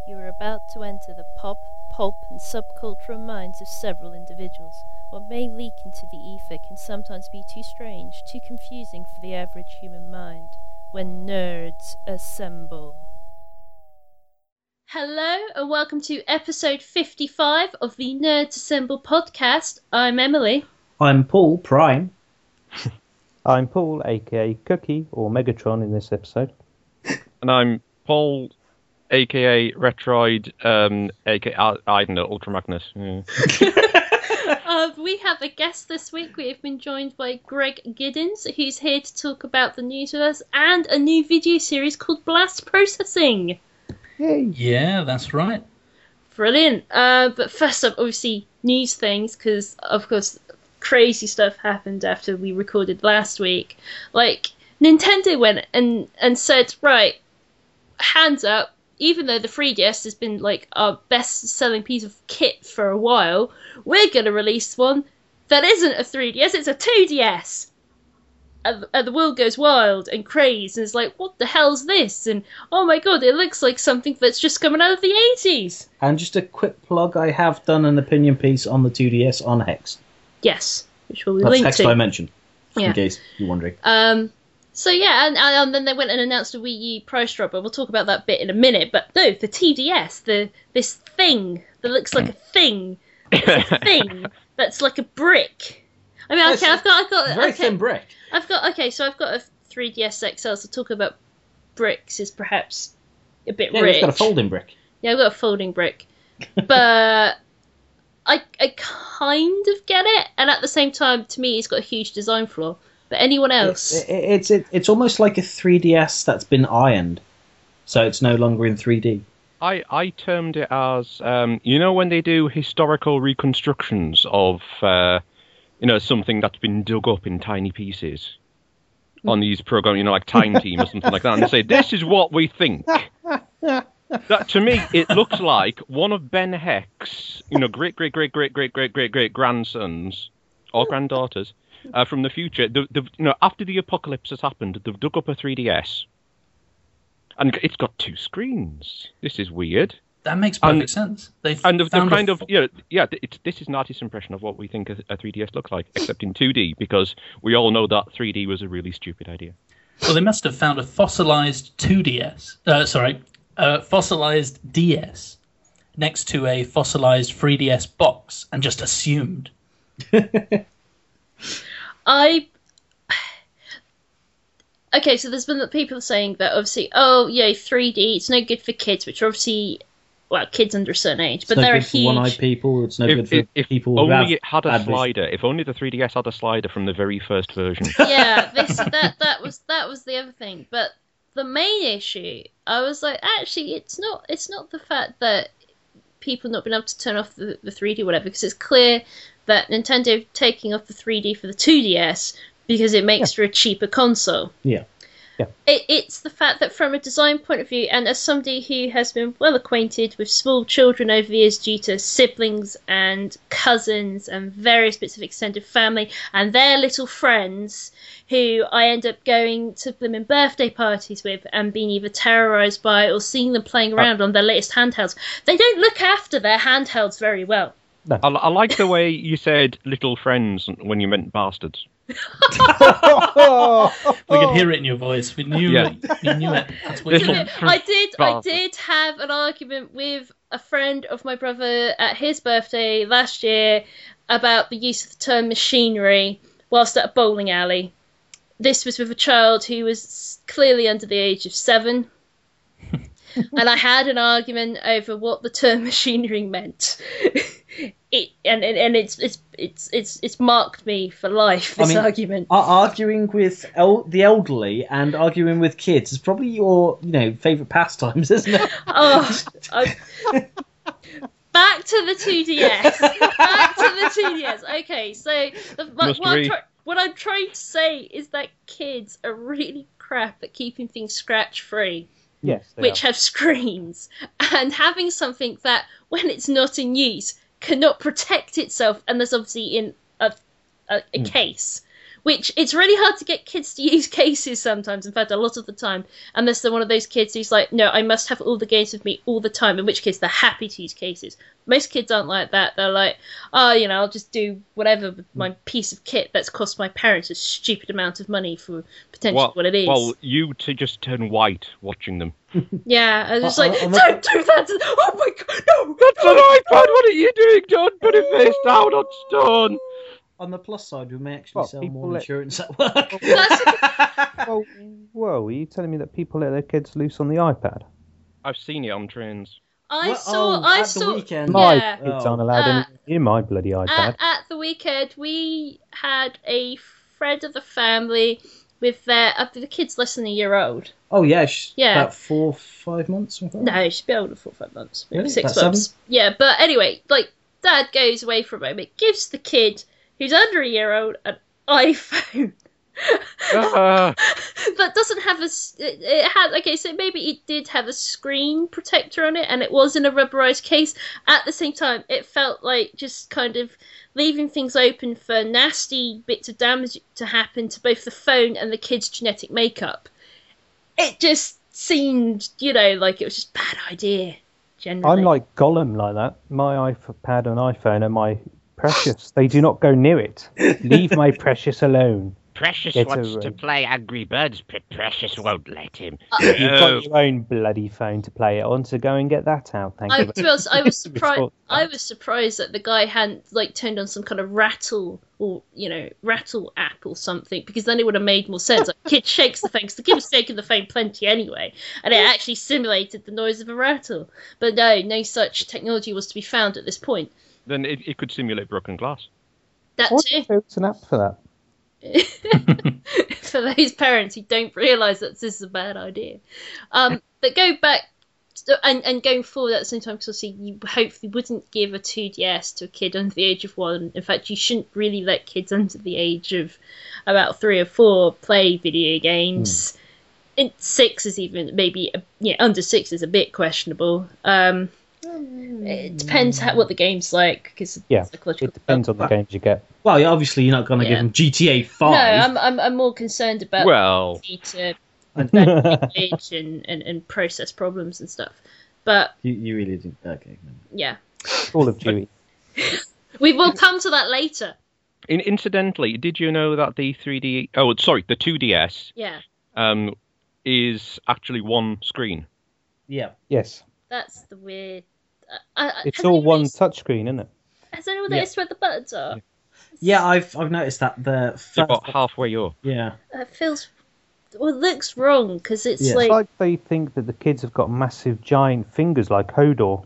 You are about to enter the pop, pulp, and subcultural minds of several individuals. What may leak into the ether can sometimes be too strange, too confusing for the average human mind. When nerds assemble. Hello and welcome to episode 55 of the Nerds Assemble podcast. I'm Emily. I'm Paul Prime. I'm Paul, aka Cookie, or Megatron in this episode. And I'm Paul, aka Retroid, aka, I don't know, Ultra Magnus. Yeah. We have a guest this week. We have been joined by Greg Giddens, who's here to talk about the news with us, and a new video series called Blast Processing. Yay. Yeah, that's right. Brilliant. But first up, obviously, news things, because, of course, crazy stuff happened after we recorded last week. Like, Nintendo went and said, right, hands up, even though the 3DS has been, like, our best-selling piece of kit for a while, we're going to release one that isn't a 3DS, it's a 2DS! And the world goes wild and crazed, and it's like, what the hell's this? And, oh my god, it looks like something that's just coming out of the 80s! And just a quick plug, I have done an opinion piece on the 2DS on Hex. Yes, which we'll That's link Hex to. Dimension, Yeah. in case you're wondering. So yeah, and then they went and announced a Wii U price drop, but we'll talk about that bit in a minute. But no, the TDS, this thing that looks like a thing, it's a thing that's like a brick. I mean, okay, I've got Very okay, thin brick. I've got a 3DS XL. So talk about bricks is perhaps a bit Yeah, rich. it's got a folding brick. Yeah, I've got a folding brick, but I kind of get it, and at the same time, to me, it's got a huge design flaw. But anyone else? It's almost like a 3DS that's been ironed, so it's no longer in 3D. I termed it as, you know, when they do historical reconstructions of, something that's been dug up in tiny pieces on these programs, like Time Team or something like that, and they say, this is what we think. That, to me, it looks like one of Ben Heck's, great grandsons or granddaughters from the future. After the apocalypse has happened, they've dug up a 3DS, and it's got two screens. This is weird. That makes perfect sense. This is an artist's impression of what we think a 3DS looks like, except in 2D, because we all know that 3D was a really stupid idea. Well, they must have found a fossilized 2DS. Fossilized DS next to a fossilized 3DS box, and just assumed. Okay, so there's been people saying that obviously, 3D, it's no good for kids, which are obviously, kids under a certain age, but It's no they're good for one-eyed people. It's no good for if people only who have it had a bad vision. slider. If only the 3DS had a slider from the very first version. Yeah, that was the other thing. But the main issue, I was like, actually, it's not the fact that people not being able to turn off the 3D or whatever, because it's clear that Nintendo taking off the 3D for the 2DS because it makes for a cheaper console. Yeah. It's the fact that from a design point of view, and as somebody who has been well acquainted with small children over the years due to siblings and cousins and various bits of extended family and their little friends who I end up going to them in birthday parties with and being either terrorised by or seeing them playing around on their latest handhelds, they don't look after their handhelds very well. No. I like the way you said little friends when you meant bastards. We could hear it in your voice. We knew it. That's what you meant. I did have an argument with a friend of my brother at his birthday last year about the use of the term machinery whilst at a bowling alley. This was with a child who was clearly under the age of 7. And I had an argument over what the term machinery meant. It's marked me for life, this argument. Arguing with the elderly and arguing with kids is probably your, favourite pastimes, isn't it? Back to the 2DS. Okay, so what I'm trying to say is that kids are really crap at keeping things scratch-free. Yes, which have screens, and having something that, when it's not in use, cannot protect itself, and there's obviously in a case, which it's really hard to get kids to use cases sometimes. In fact, a lot of the time, unless they're one of those kids who's like, no, I must have all the games with me all the time, in which case they're happy to use cases. Most kids aren't like that. They're like, oh, I'll just do whatever with my piece of kit that's cost my parents a stupid amount of money for potentially what it is. Well, you to just turn white watching them. Yeah, I was just like, don't do that! Oh my god, no! That's an iPad! What are you doing? Don't put it face down on stone! On the plus side, we may actually sell more let- insurance at work. Whoa, are you telling me that people let their kids loose on the iPad? I've seen it on trains. I What? saw, Oh, at the weekend? My yeah. kids aren't allowed anything near my bloody iPad. At the weekend, we had a friend of the family with the kid's less than a year old. Oh, yeah. She's Yeah. about 4 or 5 months. Something like that. No, she's been older 4 or 5 months, maybe Really? 6 About months. 7? Yeah, but anyway, like, Dad goes away for a moment, gives the kid who's under a year old an iPhone. That doesn't have it had, okay, so maybe it did have a screen protector on it and it was in a rubberized case. At the same time, it felt like just kind of leaving things open for nasty bits of damage to happen to both the phone and the kid's genetic makeup. It just seemed, like it was just a bad idea, generally. I'm like Gollum like that. My iPad and iPhone are my precious. They do not go near it. Leave my precious alone. Precious Get wants over to it. play Angry Birds, but Precious won't let him. You've got your own bloody phone to play it on, so go and get that out. Thank you. To be honest, I was surprised. Before- I was surprised that the guy hadn't turned on some kind of rattle or rattle app or something, because then it would have made more sense. Like, kid shakes the phone, because the kid was shaking the phone plenty anyway, and it actually simulated the noise of a rattle. But no such technology was to be found at this point. Then it could simulate broken glass. That What too. if there's an app for that? For those parents who don't realise that this is a bad idea. But go back and going forward at the same time, because obviously you hopefully wouldn't give a 2DS to a kid under the age of 1. In fact, you shouldn't really let kids under the age of about 3 or 4 play video games. In 6 is even maybe under 6 is a bit questionable. It depends what the game's like, because Yeah, it depends on the games you get. Well, obviously, you're not going to give them GTA 5. No, I'm more concerned about Well, to glitch and process problems and stuff. But You really didn't. Okay. yeah, Call of Duty. we will come to that later. Incidentally, did you know that the 2DS Yeah, is actually one screen? Yeah. Yes. that's the weird. It's all one touchscreen, isn't it? Has anyone noticed where the buttons are? Yeah, I've noticed that the It's first, about halfway up. yeah. It feels. Well, it looks wrong because it's Yeah. It's like they think that the kids have got massive giant fingers like Hodor.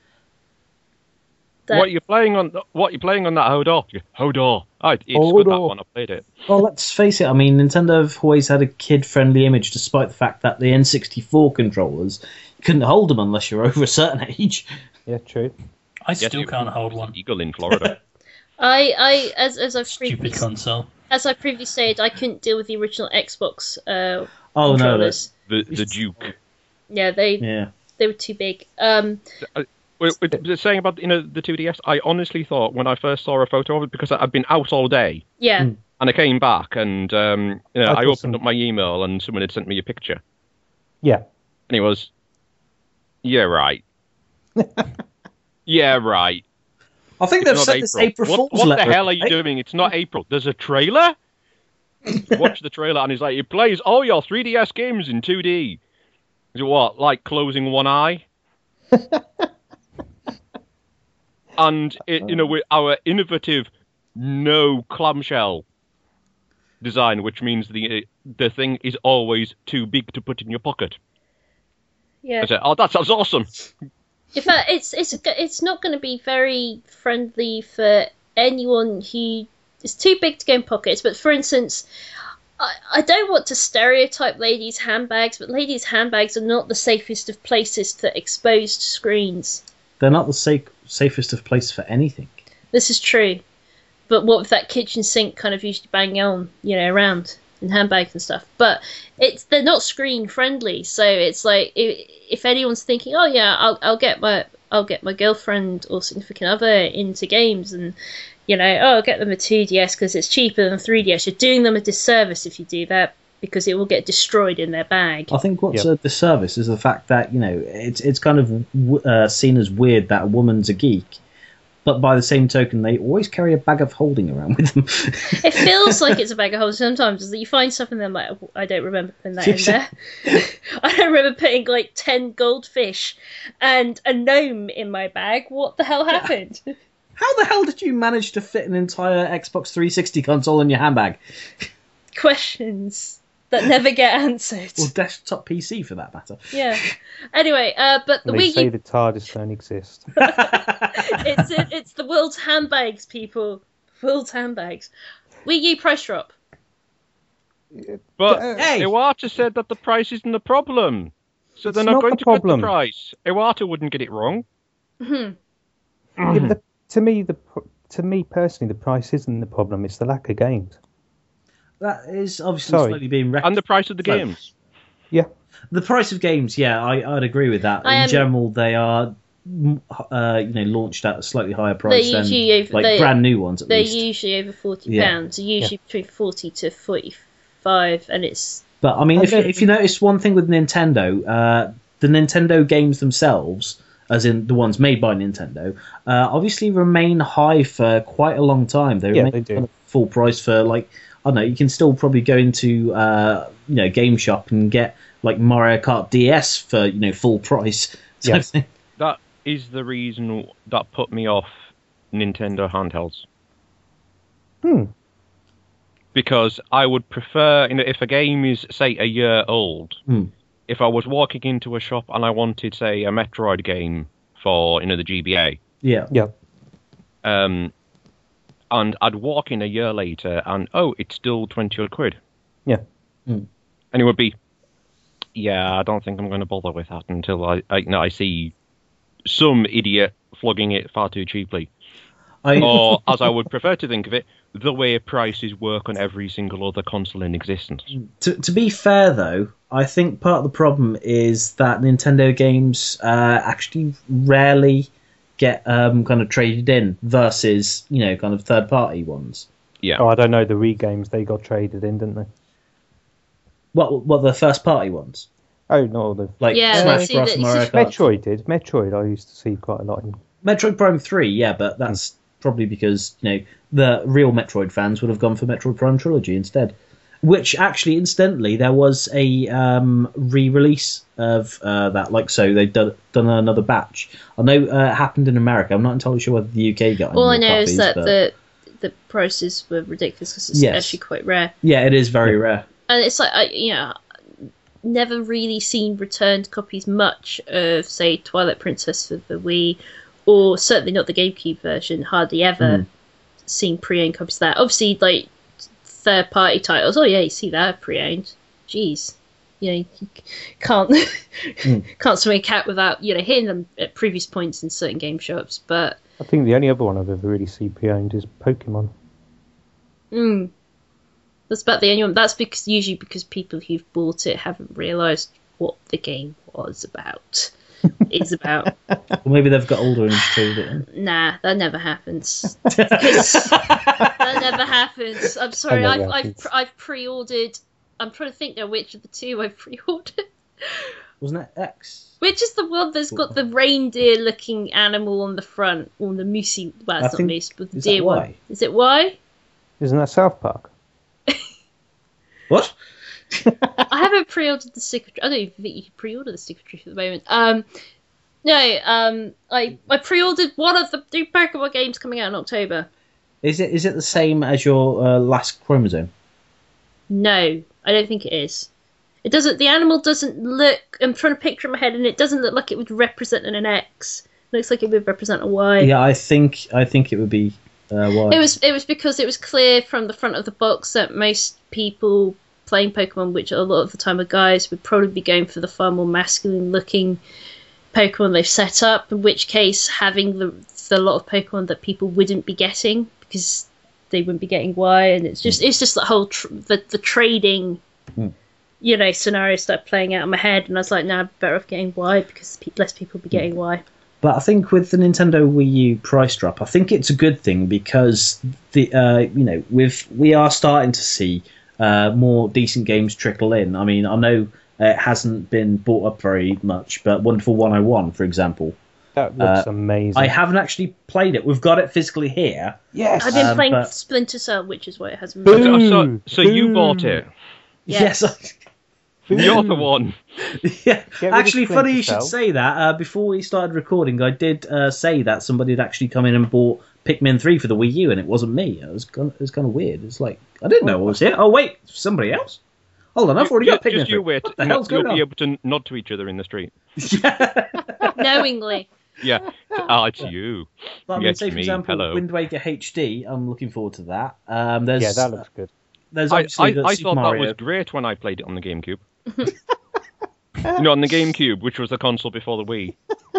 that- What are you playing on? What are you playing on that Hodor? Hodor. It's good, that Hodor. one. I played it. Well, let's face it. I mean, Nintendo have always had a kid-friendly image, despite the fact that the N64 controllers, you couldn't hold them unless you're over a certain age. Yeah, true. I Yes, still you- can't hold one. Eagle in Florida. as I've Stupid previously console. as I previously said, I couldn't deal with the original Xbox Oh controllers. the Duke. Yeah, they Yeah. they were too big. We're saying about the 2DS. I honestly thought when I first saw a photo of it, because I'd been out all day, Yeah. Mm. and I came back and I thought opened some- up my email and someone had sent me a picture, Yeah. and it was, yeah right, yeah right. I think It's they've not sent this April What Fool's the letter. hell are you doing? It's not April. There's a trailer. Watch the trailer, and it's like it plays all your 3DS games in 2D. Is it what, like closing one eye? And with our innovative no clamshell design, which means the thing is always too big to put in your pocket. Yeah. I said, oh, that sounds awesome. In fact, it's not going to be very friendly for anyone who is too big to go in pockets. But for instance, I don't want to stereotype ladies' handbags, but ladies' handbags are not the safest of places for exposed screens. They're not the safest of places for anything. This is true. But what with that kitchen sink kind of usually banging on, around in handbags and stuff. But they're not screen friendly, so it's like if anyone's thinking, oh yeah, I'll get my girlfriend or significant other into games and get them a 2DS because it's cheaper than 3DS. You're doing them a disservice if you do that, because it will get destroyed in their bag. I think what's a disservice is the fact that it's kind of seen as weird that a woman's a geek, but by the same token, they always carry a bag of holding around with them. It feels like it's a bag of holding sometimes. Is that you find stuff and then like, I don't remember putting that in there. I don't remember putting like 10 goldfish and a gnome in my bag. What the hell happened? How the hell did you manage to fit an entire Xbox 360 console in your handbag? Questions that never get answered. Or desktop PC for that matter. Yeah. Anyway, but the They Wii say U... the TARDIS don't exist. it's the world's handbags, people. World's handbags. Wii U price drop. But Hey! Iwata said that the price isn't the problem. So they're It's not not going the to cut the problem. price. Iwata wouldn't get it wrong. Yeah, but to me personally, the price isn't the problem. It's the lack of games. That is obviously Sorry. slightly being And the price of the So- games. Yeah. The price of games, yeah, I'd agree with that. In general, they are, launched at a slightly higher price than brand new ones. At They're least. usually over £40. Yeah. They're usually between 40 to 45, and it's... But I mean, if you notice one thing with Nintendo, the Nintendo games themselves, as in the ones made by Nintendo, obviously remain high for quite a long time. They remain they do. kind of full price for I don't know. You can still probably go into Game Shop and get like Mario Kart DS for full price. Yeah. That is the reason that put me off Nintendo handhelds. Because I would prefer, if a game is, say, a year old, if I was walking into a shop and I wanted, say, a Metroid game for, the GBA, Yeah. and I'd walk in a year later and, it's still 20 odd quid. Yeah. And it would be, I don't think I'm going to bother with that until I see some idiot flogging it far too cheaply. Or, as I would prefer to think of it, the way prices work on every single other console in existence. To be fair, though, I think part of the problem is that Nintendo games actually rarely get kind of traded in versus, kind of third-party ones. Yeah. Oh, I don't know. The Wii games, they got traded in, didn't they? What the first-party ones? Oh, no. The Smash Bros. And Mario Kart. Metroid did. Metroid, I used to see quite a lot in. Metroid Prime 3, yeah, but that's probably because, the real Metroid fans would have gone for Metroid Prime Trilogy instead. Which, actually, incidentally, there was a re-release of that. So they'd done another batch. I know it happened in America. I'm not entirely sure whether the UK got any All I more know copies, is that but... the prices were ridiculous because it's actually quite rare. Yeah, it is very rare. And it's like, never really seen returned copies much of, say, Twilight Princess for the Wii, or certainly not the GameCube version. Hardly ever seen pre-owned copies of that. Obviously, like, third-party titles. Oh, yeah, you see that pre-owned. Jeez. You can't can't swing a cat without, hitting them at previous points in certain game shops, but... I think the only other one I've ever really seen pre-owned is Pokemon. That's about the only one. That's usually because people who've bought it haven't realised what the game was about. Is about. Well, maybe they've got older and traded it in. Nah, that never happens. That never happens. I'm sorry, I've pre-ordered. I'm trying to think now which of the two I've pre-ordered. Wasn't it X? Which is the one that's got the reindeer-looking animal on the front, or the moosey? Well, it's not moose, but the deer one. Is it Y? Isn't that South Park? What? I haven't pre-ordered the Stick of Truth. I don't even think you can pre-order the Stick of Truth at the moment. I pre-ordered one of the new Pokemon games coming out in October. Is it the same as your last chromosome? No, I don't think it is. It doesn't. The animal doesn't look. I'm trying to picture in my head, and it doesn't look like it would represent an X. It looks like it would represent a Y. Yeah, I think it would be Y. It was because it was clear from the front of the box that most people playing Pokemon, which a lot of the time are guys, would probably be going for the far more masculine looking Pokemon they've set up. In which case, having the lot of Pokemon that people wouldn't be getting because they wouldn't be getting Y, and it's just the whole the trading. Scenario started playing out in my head, and I was like, "Nah, better off getting Y because less people will be getting Y." But I think with the Nintendo Wii U price drop, I think it's a good thing because we are starting to see more decent games trickle in. I mean, I know it hasn't been bought up very much, but Wonderful 101, for example. That looks amazing. I haven't actually played it. We've got it physically here. Yes. I've been playing Splinter Cell, which is why it hasn't been. So you bought it? Yes. You're the one. Yeah. Actually, funny you should say that. Before we started recording, I did say that somebody had actually come in and bought Pikmin 3 for the Wii U, and it wasn't me. It was kind of weird. It's like, I didn't know I was here. Oh, wait, somebody else? Hold on, I've already got Pikmin 3. Just you wait. What the hell's going on? You'll be able to nod to each other in the street. Knowingly. Yeah. It's you. But I mean, say, for example, Wind Waker HD, I'm looking forward to that. That looks good. There's I obviously thought Super that Mario. was great when I played it on the GameCube. On the GameCube, which was the console before the Wii.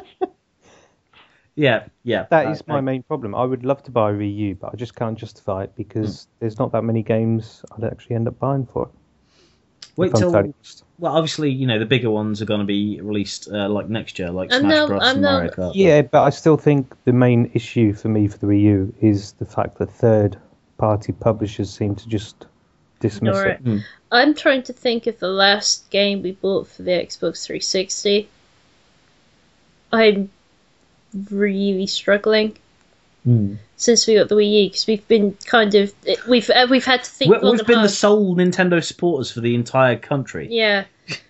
Yeah. That is my main problem. I would love to buy a Wii U, but I just can't justify it because there's not that many games I'd actually end up buying for it. Wait till, well, obviously, the bigger ones are going to be released like next year, like Smash Bros. And Mario Kart. Yeah, but I still think the main issue for me for the Wii U is the fact that third-party publishers seem to just dismiss it. I'm trying to think of the last game we bought for the Xbox 360. I'm really struggling since we got the Wii U because we've been we've had to think. We've been the sole Nintendo supporters for the entire country. Yeah.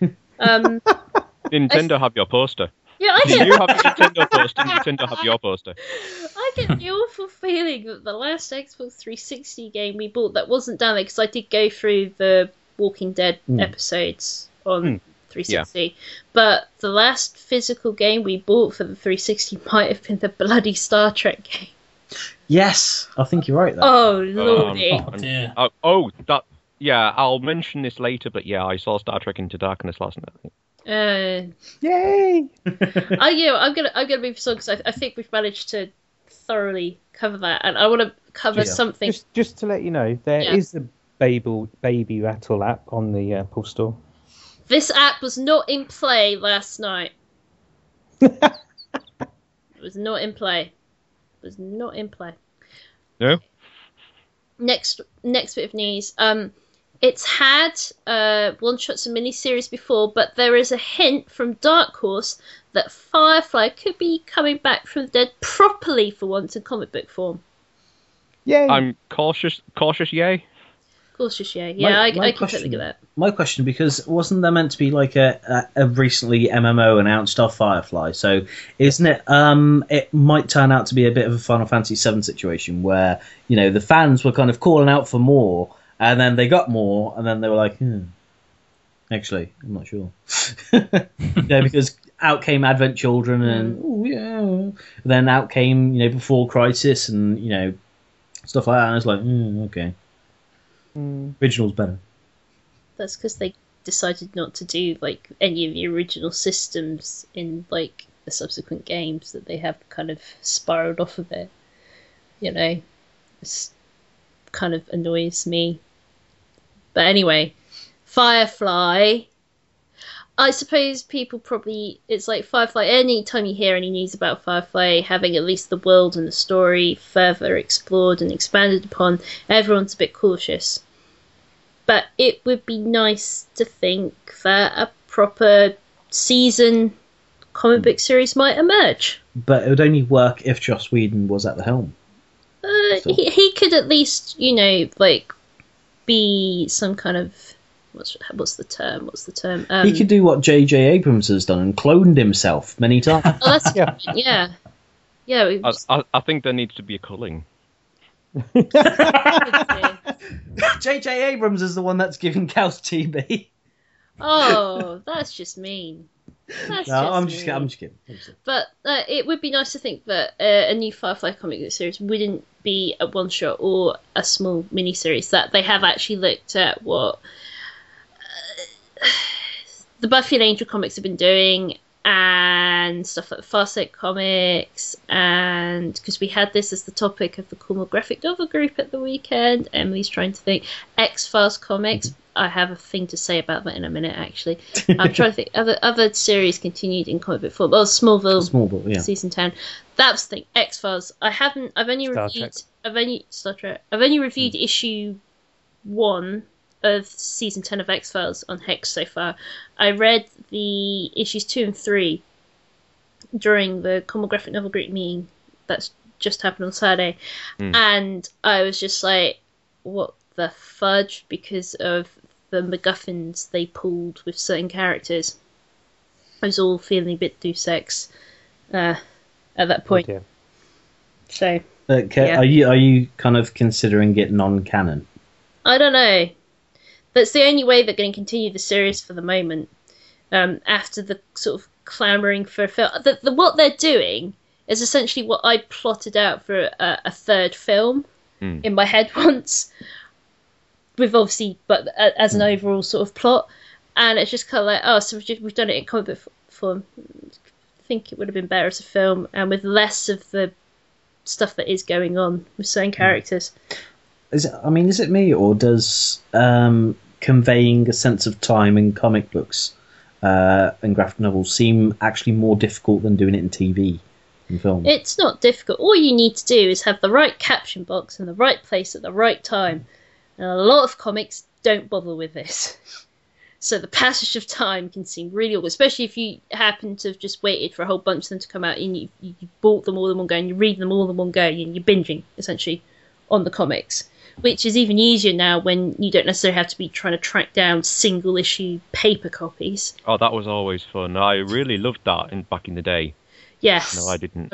Nintendo have your poster. Yeah, You have a Nintendo poster, Nintendo have your poster. I get the awful feeling that the last Xbox 360 game we bought that wasn't done because I did go through the Walking Dead episodes on 360, but the last physical game we bought for the 360 might have been the bloody Star Trek game. Yes, I think you're right there. Oh, lordy. I'll mention this later, but yeah, I saw Star Trek Into Darkness last night. Yay! I'm gonna move on because I think we've managed to thoroughly cover that, and I want to cover something. Just to let you know, there is a baby rattle app on the Apple Store. This app was not in play last night. It was not in play. No. Next bit of news. It's had one-shots and miniseries before, but there is a hint from Dark Horse that Firefly could be coming back from the dead properly for once in comic book form. Yay! I'm cautious, yay? Cautious, yay. Yeah, I completely get that. My question, because wasn't there meant to be like a recently MMO announced of Firefly? So isn't it? It might turn out to be a bit of a Final Fantasy VII situation where the fans were kind of calling out for more. And then they got more, and then they were like, actually, I'm not sure. Because out came Advent Children, and then out came, Before Crisis, and, stuff like that, and it's like, okay. Original's better. That's because they decided not to do, any of the original systems in, the subsequent games, that they have kind of spiraled off of it. It's kind of annoys me. But anyway, Firefly. I suppose people probably... It's like Firefly, any time you hear any news about Firefly having at least the world and the story further explored and expanded upon, everyone's a bit cautious. But it would be nice to think that a proper season comic book series might emerge. But it would only work if Joss Whedon was at the helm. He could at least, be some kind of what's the term? He could do what J.J. Abrams has done and cloned himself many times. Oh, that's yeah. I think there needs to be a culling. J.J. Abrams is the one that's giving cows TB. Oh, that's just mean. I'm just kidding. But it would be nice to think that a new Firefly comic book series wouldn't be a one-shot or a small mini-series, that they have actually looked at what the Buffy and Angel comics have been doing and stuff like Farscape comics, and because we had this as the topic of the Cornwall graphic novel group at the weekend, Emily's trying to think, X-Files comics. I have a thing to say about that in a minute. Actually, I'm trying to think. Other series continued in comic book form. Oh, Smallville, yeah. season 10. That's the thing. X-Files. I've only Star reviewed. Trek. Star Trek. I've only reviewed issue 1 of season 10 of X-Files on Hex so far. I read the issues 2 and 3 during the Common Graphic Novel Group meeting that's just happened on Saturday, and I was just like, what the fudge, because of the MacGuffins they pulled with certain characters. I was all feeling a bit Deus Ex at that point. Oh, so are you kind of considering it non-canon? I don't know. That's the only way they're going to continue the series for the moment. After the sort of clamouring for a film, what they're doing is essentially what I plotted out for a third film in my head once, with obviously, but as an overall sort of plot, and it's just kind of like, oh, so we've done it in comic book form. I think it would have been better as a film, and with less of the stuff that is going on with certain characters. Is it me, or does conveying a sense of time in comic books and graphic novels seem actually more difficult than doing it in TV and film? It's not difficult. All you need to do is have the right caption box in the right place at the right time. And a lot of comics don't bother with this. So the passage of time can seem really awkward, especially if you happen to have just waited for a whole bunch of them to come out and you bought them all in one go and you read them all in one go and you're binging, essentially, on the comics. Which is even easier now when you don't necessarily have to be trying to track down single issue paper copies. Oh, that was always fun. I really loved that back in the day. Yes. No, I didn't.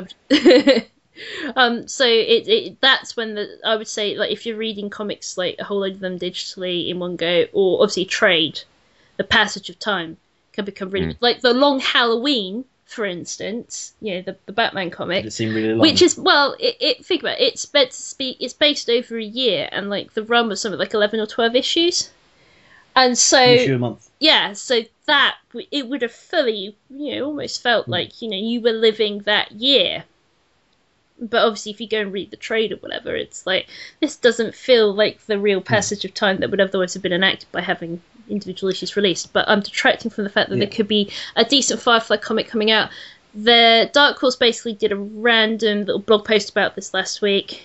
So that's when I would say, like, if you're reading comics, like a whole load of them digitally in one go, or obviously trade, the passage of time can become really like the Long Halloween, for instance. You know, the Batman comic. Did it seem really long? Which is, well, think about it. It's based over a year, and like the run was something like 11 or 12 issues, and so issue a month. Yeah, so that it would have fully, almost felt like you were living that year. But obviously, if you go and read the trade or whatever, it's like this doesn't feel like the real passage of time that would otherwise have been enacted by having individual issues released. But I'm detracting from the fact that there could be a decent Firefly comic coming out. The Dark Horse basically did a random little blog post about this last week,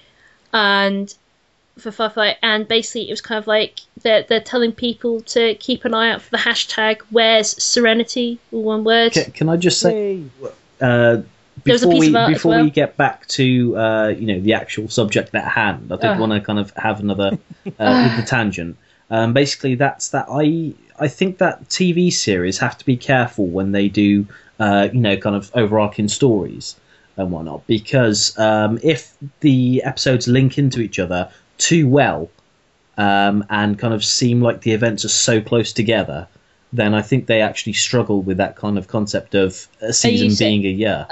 and for Firefly, and basically it was kind of like they're telling people to keep an eye out for the hashtag Where's Serenity, all one word. Can I just say, Before we get back to the actual subject at hand, I did want to kind of have another with the tangent. Basically, that's that. I think that TV series have to be careful when they do kind of overarching stories and whatnot, because if the episodes link into each other too well and kind of seem like the events are so close together, then I think they actually struggle with that kind of concept of a season being a year.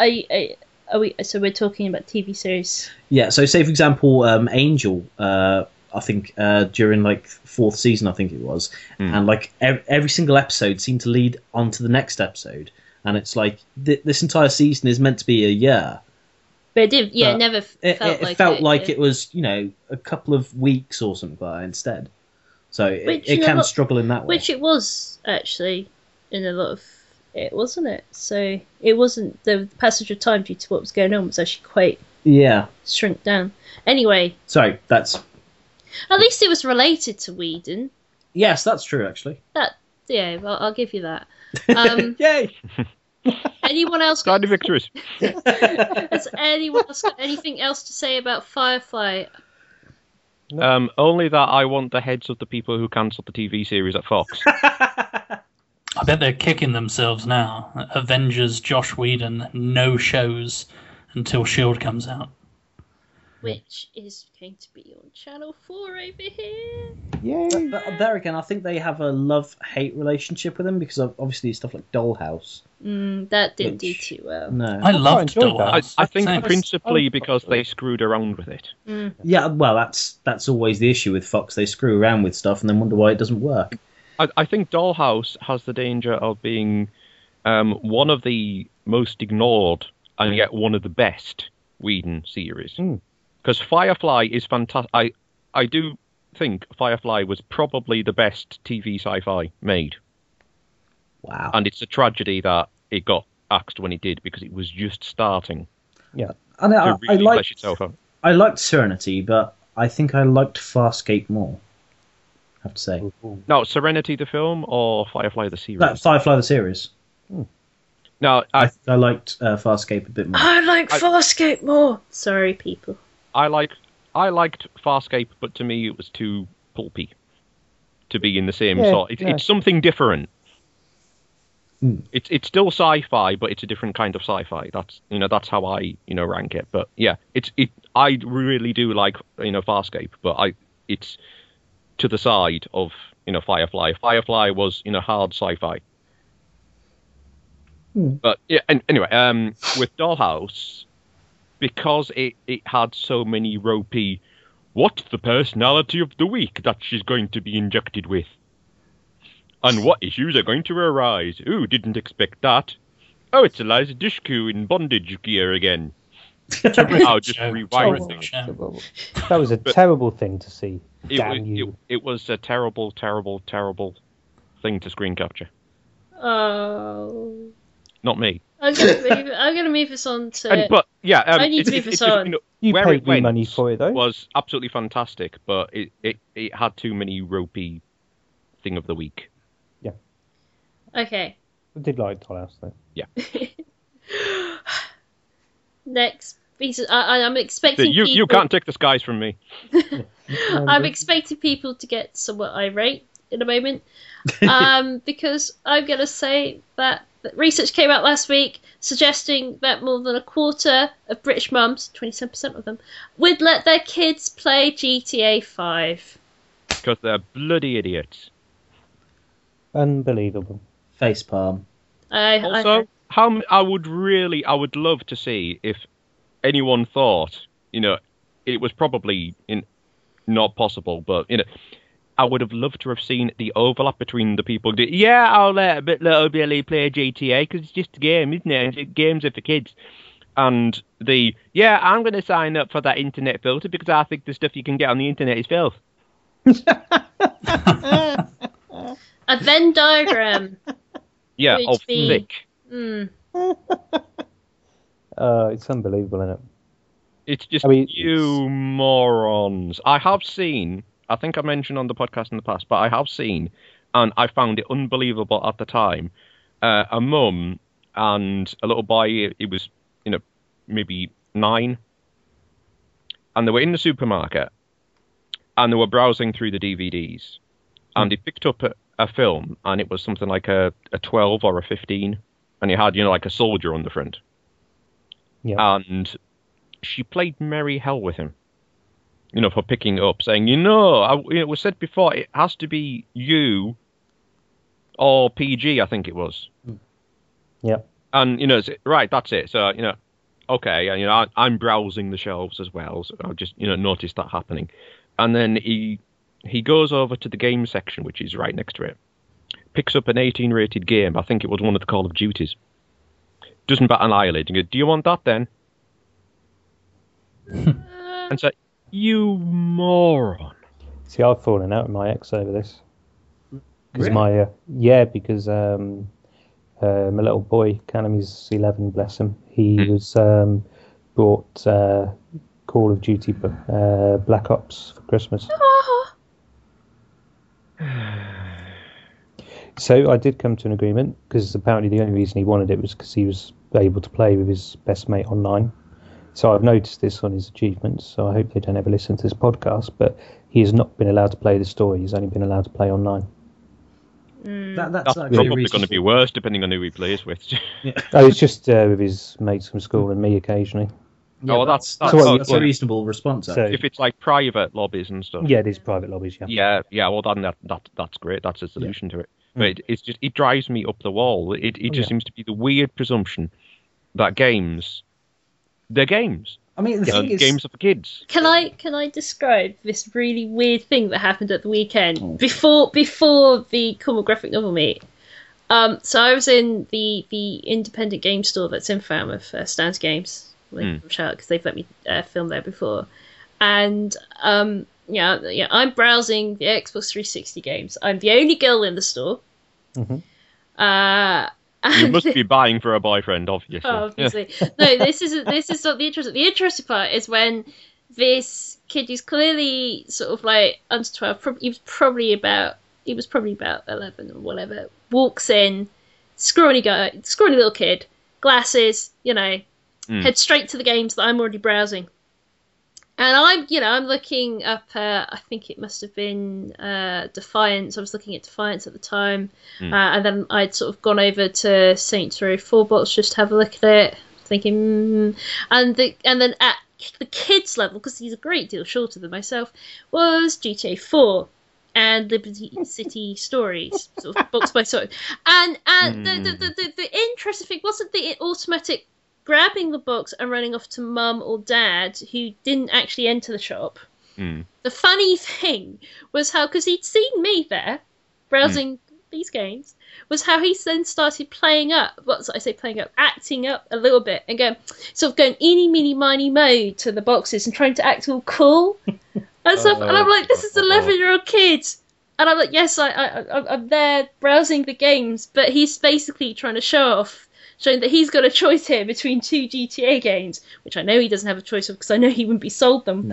So we're talking about TV series? Yeah, so say, for example, Angel, I think during, like, 4th season, I think it was, and, like, every single episode seemed to lead on to the next episode, and it's like, this entire season is meant to be a year. But it did, it never felt like it. It felt like it was, a couple of weeks or something like that instead. So it can struggle in that way. Which it was, actually, in a lot of it, wasn't it? So it wasn't, the passage of time due to what was going on was actually quite shrunk down. Anyway. Sorry, that's... At least it was related to Whedon. Yes, that's true, actually. I'll give you that. Yay! Anyone else got any victories? Has anyone else got anything else to say about Firefly? Only that I want the heads of the people who cancelled the TV series at Fox. I bet they're kicking themselves now. Avengers, Josh Whedon, no shows until S.H.I.E.L.D. comes out. Which is going to be on Channel 4 over here. Yay! But there again, I think they have a love-hate relationship with them, because obviously stuff like Dollhouse. That didn't do too well. No. I loved Dollhouse. I think principally because they screwed around with it. Yeah, well, that's always the issue with Fox. They screw around with stuff and then wonder why it doesn't work. I think Dollhouse has the danger of being one of the most ignored and yet one of the best Whedon series. Because Firefly is fantastic. I do think Firefly was probably the best TV sci-fi made. Wow. And it's a tragedy that it got axed when it did, because it was just starting Yeah. And to really flesh itself out. I liked Serenity, but I think I liked Farscape more. I have to say. No, Serenity the film or Firefly the series? No, Firefly the series. No, I liked Farscape a bit more. I like Farscape more. Sorry, people. I liked Farscape, but to me it was too pulpy to be in the same sort. It's something different. It's still sci-fi, but it's a different kind of sci-fi. That's how I rank it. But yeah, I really do like Farscape, but it's to the side of Firefly. Firefly was hard sci-fi. But yeah, and anyway, with Dollhouse, because it had so many ropey, what's the personality of the week that she's going to be injected with? And what issues are going to arise? Ooh, didn't expect that. Oh, it's Eliza Dushku in bondage gear again. I'll just rewind things. That was a terrible thing to see. It was a terrible, terrible, terrible thing to screen capture. Oh. Not me. I'm gonna move us on to. But yeah, I need to move us on. You where paid it me went money for it, though. Was absolutely fantastic, but it had too many ropey thing of the week. Yeah. Okay. I did like Dollhouse, though. Yeah. Next piece. I'm expecting people. You can't take the skies from me. I'm expecting people to get somewhat irate in a moment, because I'm gonna say that research came out last week suggesting that more than a quarter of British mums, 27% of them, would let their kids play GTA 5. Because they're bloody idiots. Unbelievable. Facepalm. Also, I would love to see if anyone thought, it was probably not possible, but I would have loved to have seen the overlap between the people. I'll let little Billy play GTA because it's just a game, isn't it? Games are for kids. And I'm going to sign up for that internet filter because I think the stuff you can get on the internet is filth. A Venn diagram. Yeah, of thick. It's unbelievable, isn't it? It's just you morons. I have seen, I think I mentioned on the podcast in the past, but I have seen, and I found it unbelievable at the time, a mum and a little boy, he was, maybe 9, and they were in the supermarket, and they were browsing through the DVDs, and he picked up a film, and it was something like a 12 or a 15, and it had, like a soldier on the front. Yeah. And she played merry hell with him. For picking it up, saying, it was said before, it has to be you or PG, I think it was. Yeah. And, right, that's it. So, okay, I'm browsing the shelves as well, so I just, noticed that happening. And then he goes over to the game section, which is right next to it, picks up an 18-rated game. I think it was one of the Call of Duties. Doesn't bat an eyelid. And goes, do you want that then? And so, you moron. See, I've fallen out with my ex over this. Because because my little boy, Callum, he's 11, bless him. He was bought Call of Duty Black Ops for Christmas. So I did come to an agreement, because apparently the only reason he wanted it was because he was able to play with his best mate online. So I've noticed this on his achievements, so I hope they don't ever listen to this podcast, but he has not been allowed to play the story, he's only been allowed to play online. That's probably going to be worse, depending on who he plays with. It's just with his mates from school and me occasionally. Yeah, well, that's a reasonable response. So, if it's like private lobbies and stuff. Yeah, it is private lobbies, yeah. Yeah, well, then that's great, that's a solution to it. But it drives me up the wall. It just seems to be the weird presumption that games... They're games. I mean, the thing is, games are for kids. Can I describe this really weird thing that happened at the weekend before the Cornwall graphic novel meet? So I was in the independent game store that's in Falmouth, Stan's Games, because they've let me film there before, and I'm browsing the Xbox 360 games. I'm the only girl in the store. You must be buying for a boyfriend, obviously. Obviously. No, this is not the interesting. The interesting part is when this kid is clearly sort of like under 12. He was probably about 11 or whatever. Walks in, scrawny little kid, glasses, head straight to the games that I'm already browsing. And I'm looking up, I think it must have been Defiance. I was looking at Defiance at the time. And then I'd sort of gone over to Saints Row 4 box just to have a look at it, thinking, and then at the kids level, because he's a great deal shorter than myself, was GTA 4 and Liberty City Stories, sort of box by box. And the interesting thing wasn't the automatic grabbing the box and running off to mum or dad who didn't actually enter the shop. The funny thing was how, because he'd seen me there browsing these games, was how he then started acting up a little bit and going eeny meeny miny mo to the boxes and trying to act all cool and stuff. And I'm like, this is an 11-year-old kid. And I'm like, yes, I'm there browsing the games, but he's basically trying to show off, showing that he's got a choice here between 2 GTA games, which I know he doesn't have a choice of because I know he wouldn't be sold them. No.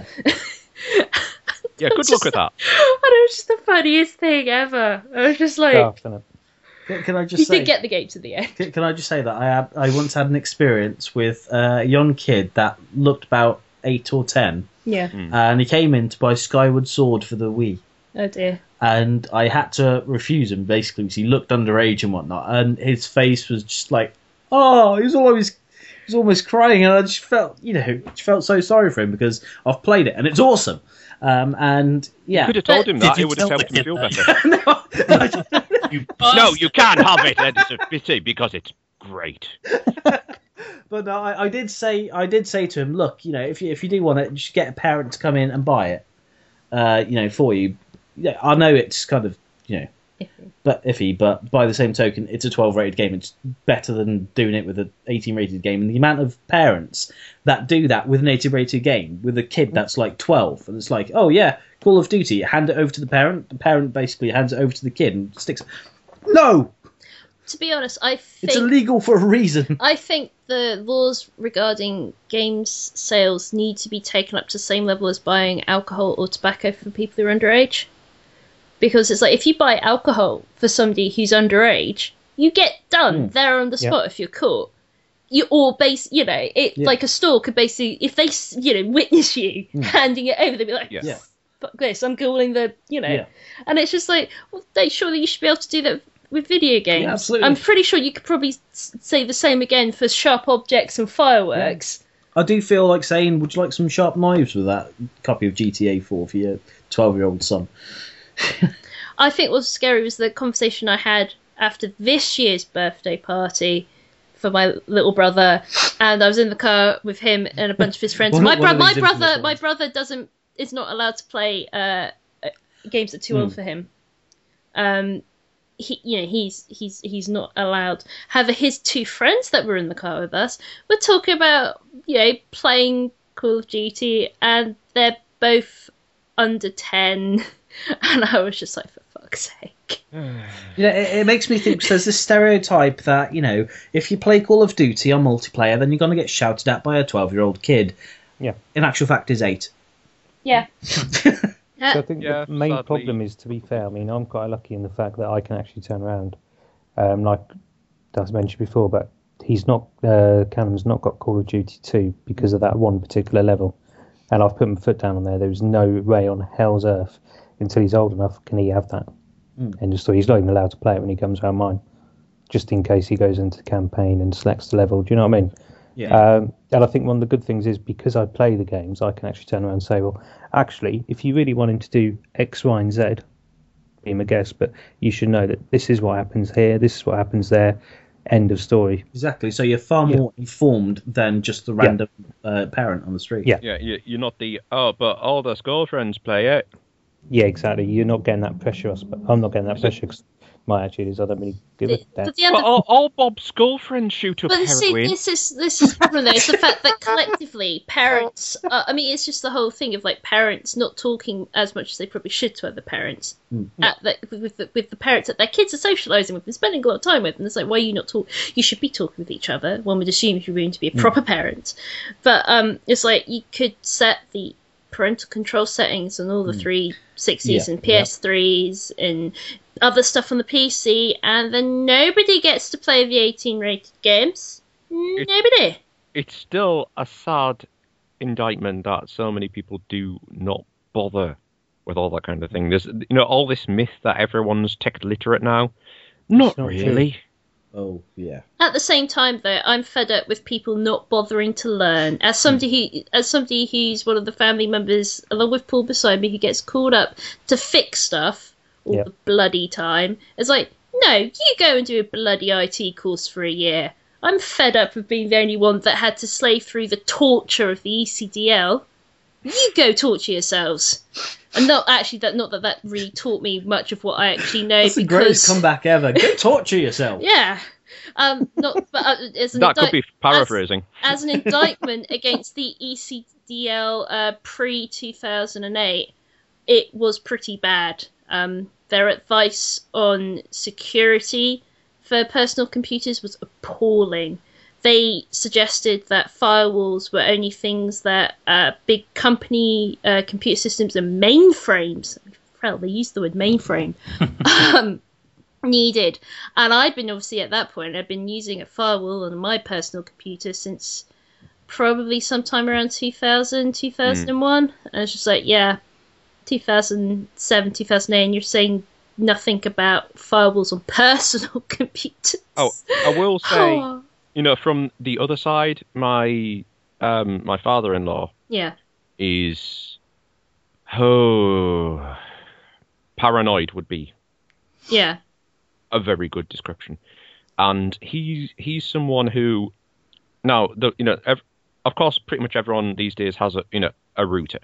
Yeah, good luck with that. And it was just the funniest thing ever. I was just like... Can I just say... He did get the game to the end. Can I just say that I once had an experience with a young kid that looked about 8 or 10. Yeah. And he came in to buy Skyward Sword for the Wii. Oh dear. And I had to refuse him, basically, because he looked underage and whatnot. And his face was just like, he was almost crying. And I just felt, so sorry for him because I've played it and it's awesome. And yeah, you could have told him that; it would have helped him feel better. No, you can't have it. It's a pity because it's great. But no, I did say to him, look, if you do want it, just get a parent to come in and buy it, for you. Yeah, I know it's kind of iffy, but by the same token, it's a 12 rated game. It's better than doing it with an 18 rated game. And the amount of parents that do that with an 18 rated game with a kid that's like 12, and it's like, oh yeah, Call of Duty, hand it over to the parent. The parent basically hands it over to the kid and sticks. No. To be honest, I think it's illegal for a reason. I think the laws regarding games sales need to be taken up to the same level as buying alcohol or tobacco for people who are underage. Because it's like, if you buy alcohol for somebody who's underage, you get done there on the spot if you're caught. Like a store could basically, if they, witness you handing it over, they'd be like, fuck this, I'm calling the, And it's just like, well, surely you should be able to do that with video games. Yeah, absolutely. I'm pretty sure you could probably say the same again for sharp objects and fireworks. I do feel like saying, would you like some sharp knives with that copy of GTA 4 for your 12-year-old son? I think what was scary was the conversation I had after this year's birthday party for my little brother, and I was in the car with him and a bunch of his friends. My brother is not allowed to play games that are too old for him. He's not allowed. However, his 2 friends that were in the car with us were talking about playing Call of Duty, and they're both under 10. And I was just like, for fuck's sake. It makes me think, there's this stereotype that, if you play Call of Duty on multiplayer, then you're going to get shouted at by a 12-year-old kid. Yeah. In actual fact, is 8. Yeah. So I think the main problem is, to be fair, I'm quite lucky in the fact that I can actually turn around. Like I mentioned before, but Callum's not got Call of Duty 2 because of that one particular level. And I've put my foot down on there. There's no way on hell's earth, until he's old enough, can he have that. And so he's not even allowed to play it when he comes around mine, just in case he goes into the campaign and selects the level. Do you know what I mean? Yeah. And I think one of the good things is, because I play the games, I can actually turn around and say, well, actually, if you really want him to do X, Y, and Z, be my guest, but you should know that this is what happens here, this is what happens there, end of story. Exactly. So you're far more informed than just the random parent on the street. Yeah. Yeah, you're not but all the school friends play it. Yeah, exactly. You're not getting that pressure. I'm not getting that pressure. 'Cause My attitude is I don't really give a damn. But the other all Bob's girlfriends shoot up But see, heroin. this is the problem though. It's the fact that collectively parents. I mean, it's just the whole thing of like parents not talking as much as they probably should to other parents. With the parents that their kids are socialising with and spending a lot of time with, and it's like, why are you not talk? You should be talking with each other. One would assume if you're going to be a proper parent, but it's like you could set the parental control settings on all the 360s and PS3s and other stuff on the PC, and then nobody gets to play the 18 rated games. Nobody. It's still a sad indictment that so many people do not bother with all that kind of thing. There's all this myth that everyone's tech literate now. Not really. True. Oh, yeah. At the same time, though, I'm fed up with people not bothering to learn. As somebody who's one of the family members, along with Paul beside me, who gets called up to fix stuff all the bloody time, it's like, no, you go and do a bloody IT course for a year. I'm fed up with being the only one that had to slave through the torture of the ECDL. You go torture yourselves. And not that really taught me much of what I actually know. That's the greatest comeback ever. Go torture yourself. Yeah. That could be paraphrasing. As an indictment against the ECDL pre-2008, it was pretty bad. Their advice on security for personal computers was appalling. They suggested that firewalls were only things that big company computer systems and mainframes, they used the word mainframe, needed. And I'd been obviously at that point, I'd been using a firewall on my personal computer since probably sometime around 2000, 2001. And it's just like, 2007, 2008, and you're saying nothing about firewalls on personal computers. Oh, I will say... from the other side, my father-in-law is paranoid would be a very good description, and he's someone who now of course pretty much everyone these days has a router.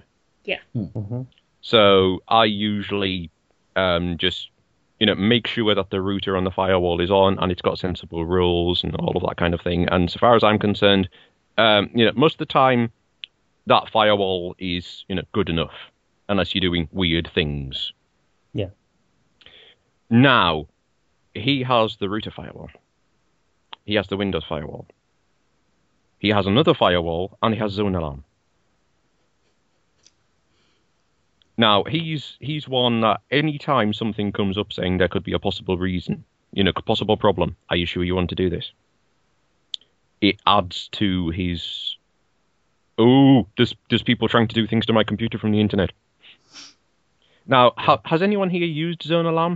So I usually just make sure that the router on the firewall is on and it's got sensible rules and all of that kind of thing. And so far as I'm concerned, most of the time that firewall is, good enough unless you're doing weird things. Yeah. Now, he has the router firewall. He has the Windows firewall. He has another firewall and he has Zone Alarm. Now, he's one that any time something comes up saying there could be a possible reason, possible problem, are you sure you want to do this? It adds to his, there's people trying to do things to my computer from the internet. Now, has anyone here used Zone Alarm?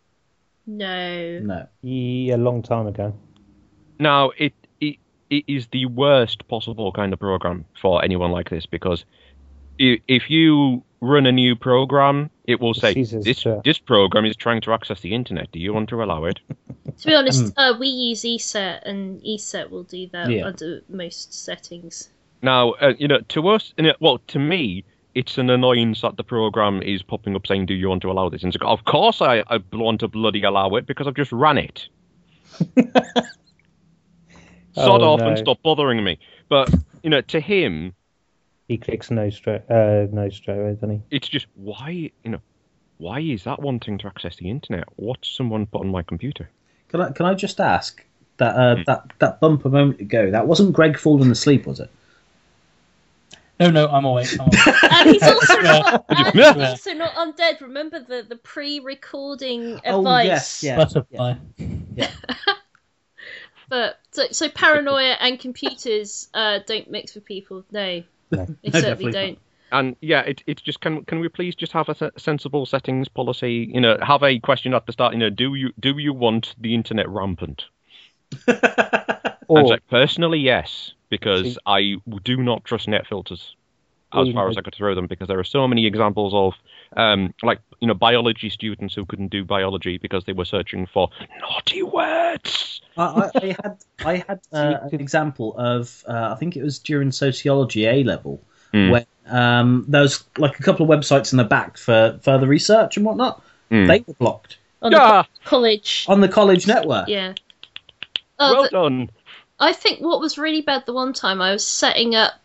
No. A long time ago. Now, it is the worst possible kind of program for anyone like this, because if you run a new program, it will say, this program is trying to access the internet. Do you want to allow it? To be honest, we use ESET, and ESET will do that under most settings. Now, to us, to me, it's an annoyance that the program is popping up saying, do you want to allow this? And so, of course I want to bloody allow it, because I've just ran it. Sod off and stop bothering me. But, to him... He clicks no straight away, doesn't he? It's just, why is that wanting to access the internet? What's someone put on my computer? Can I just ask, that bump a moment ago, that wasn't Greg falling asleep, was it? No, I'm awake. And he's also not undead. Remember the pre-recording advice? Yes, Butterfly. Yeah. But so paranoia and computers don't mix with people. No, they certainly don't. And it's just can we please just have a sensible settings policy? Have a question at the start. Do you want the internet rampant? Personally, yes, because I do not trust net filters as far as I could throw them, because there are so many examples of biology students who couldn't do biology because they were searching for naughty words. I had an example of I think it was during sociology A level when there was like a couple of websites in the back for further research and whatnot. They were blocked on Yeah. the college. On the college network. Yeah. Well done. I think what was really bad the one time I was setting up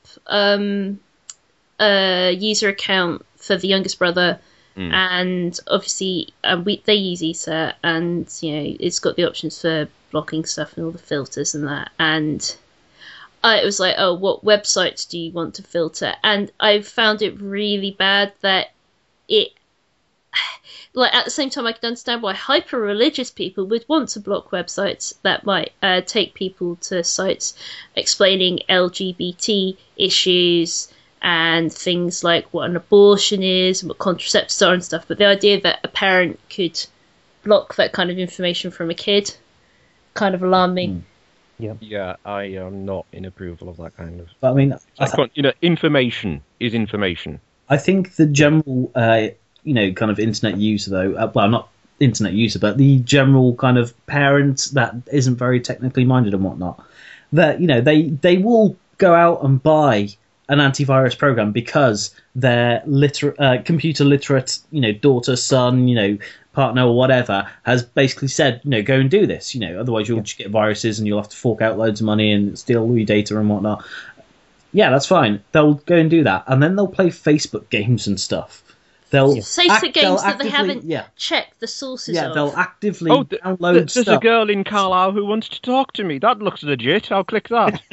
a user account for the youngest brother, and obviously they use ESA, and it's got the options for blocking stuff and all the filters and that, and it was like, oh, what websites do you want to filter? And I found it really bad that it, like, at the same time I could understand why hyper-religious people would want to block websites that might take people to sites explaining LGBT issues and things like what an abortion is and what contraceptives are and stuff, but the idea that a parent could block that kind of information from a kid kind of alarmed me. Yeah, I am not in approval of that kind of. But I mean, Information is information. I think the general, kind of internet user, though, well, not internet user, but the general kind of parent that isn't very technically minded and whatnot, that, they will go out and buy an antivirus program because their computer literate, daughter, son, partner or whatever has basically said, go and do this, otherwise you'll just get viruses and you'll have to fork out loads of money and steal all your data and whatnot. Yeah, that's fine. They'll go and do that, and then they'll play Facebook games and stuff. They'll Facebook games that they haven't checked the sources of. Yeah, they'll actively download stuff. There's a girl in Carlisle who wants to talk to me. That looks legit. I'll click that.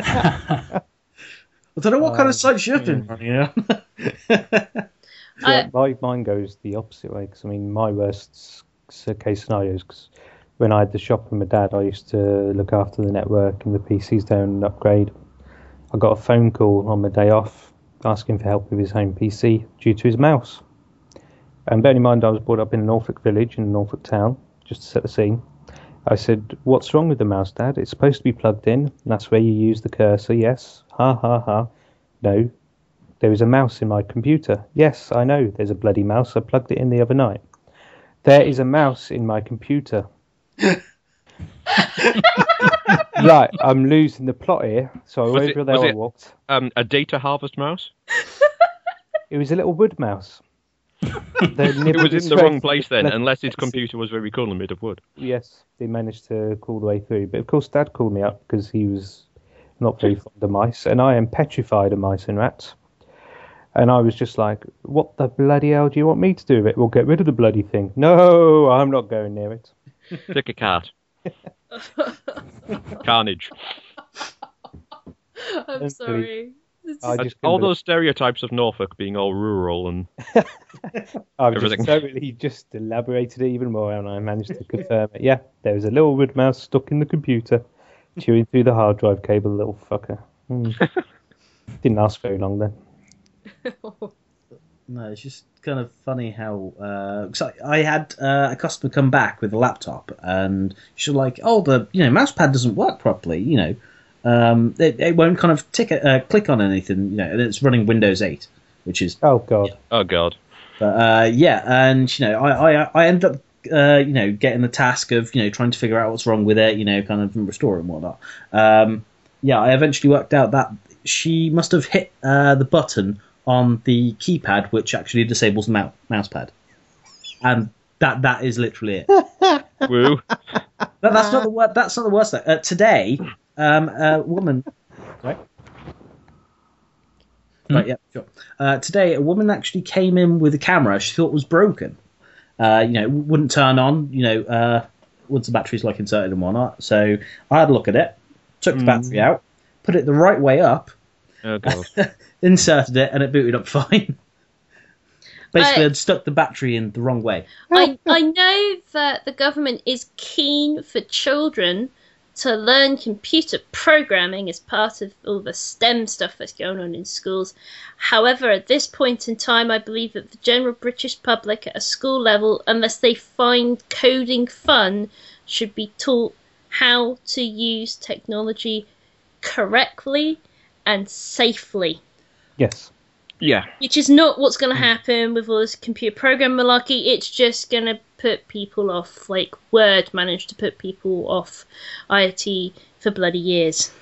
I don't know what kind of sites you're in. Mine goes the opposite way, because my worst case scenarios, because when I had the shop with my dad, I used to look after the network and the PCs down and upgrade. I got a phone call on my day off asking for help with his home PC due to his mouse. And bearing in mind I was brought up in a Norfolk village in a Norfolk town, just to set the scene. I said, "What's wrong with the mouse, Dad? It's supposed to be plugged in. And that's where you use the cursor, yes. Ha ha ha. No, there is a mouse in my computer. Yes, I know, there's a bloody mouse. I plugged it in the other night. There is a mouse in my computer." Right, I'm losing the plot here. So over there I walked. A data harvest mouse? It was a little wood mouse. It was in the wrong place then, unless his computer was very cool and made of wood. Yes, they managed to call the way through. But of course, Dad called me up because he was not very fond of mice, and I am petrified of mice and rats. And I was just like, what the bloody hell do you want me to do with it? We'll get rid of the bloody thing. No, I'm not going near it. Pick a cat. Carnage. I'm sorry. All those stereotypes of Norfolk being all rural and I've everything. just elaborated it even more, and I managed to confirm it. Yeah, there was a little wood mouse stuck in the computer, chewing through the hard drive cable, little fucker. Didn't last very long then. No, it's just kind of funny how... cause I had a customer come back with a laptop, and she's like, "Oh, the mouse pad doesn't work properly, it won't kind of click on anything, and it's running Windows 8, which is... Oh, God. Yeah. Oh, God. But, and, I ended up, getting the task of, trying to figure out what's wrong with it, kind of restore it and whatnot. I eventually worked out that she must have hit the button on the keypad, which actually disables the mouse pad. And that is literally it. Woo. But that's not the worst thing. Today, a woman... Right? Right, yeah, sure. Today, a woman actually came in with a camera she thought was broken. Wouldn't turn on, once the battery's inserted and whatnot. So I had a look at it, took the battery out, put it the right way up, oh, God. inserted it, and it booted up fine. Basically, I'd stuck the battery in the wrong way. I know that the government is keen for children to learn computer programming as part of all the STEM stuff that's going on in schools. However, at this point in time, I believe that the general British public at a school level, unless they find coding fun, should be taught how to use technology correctly and safely. Yes. Yeah. Which is not what's going to happen with all this computer program malarkey. It's just going to put people off, like Word managed to put people off IT for bloody years.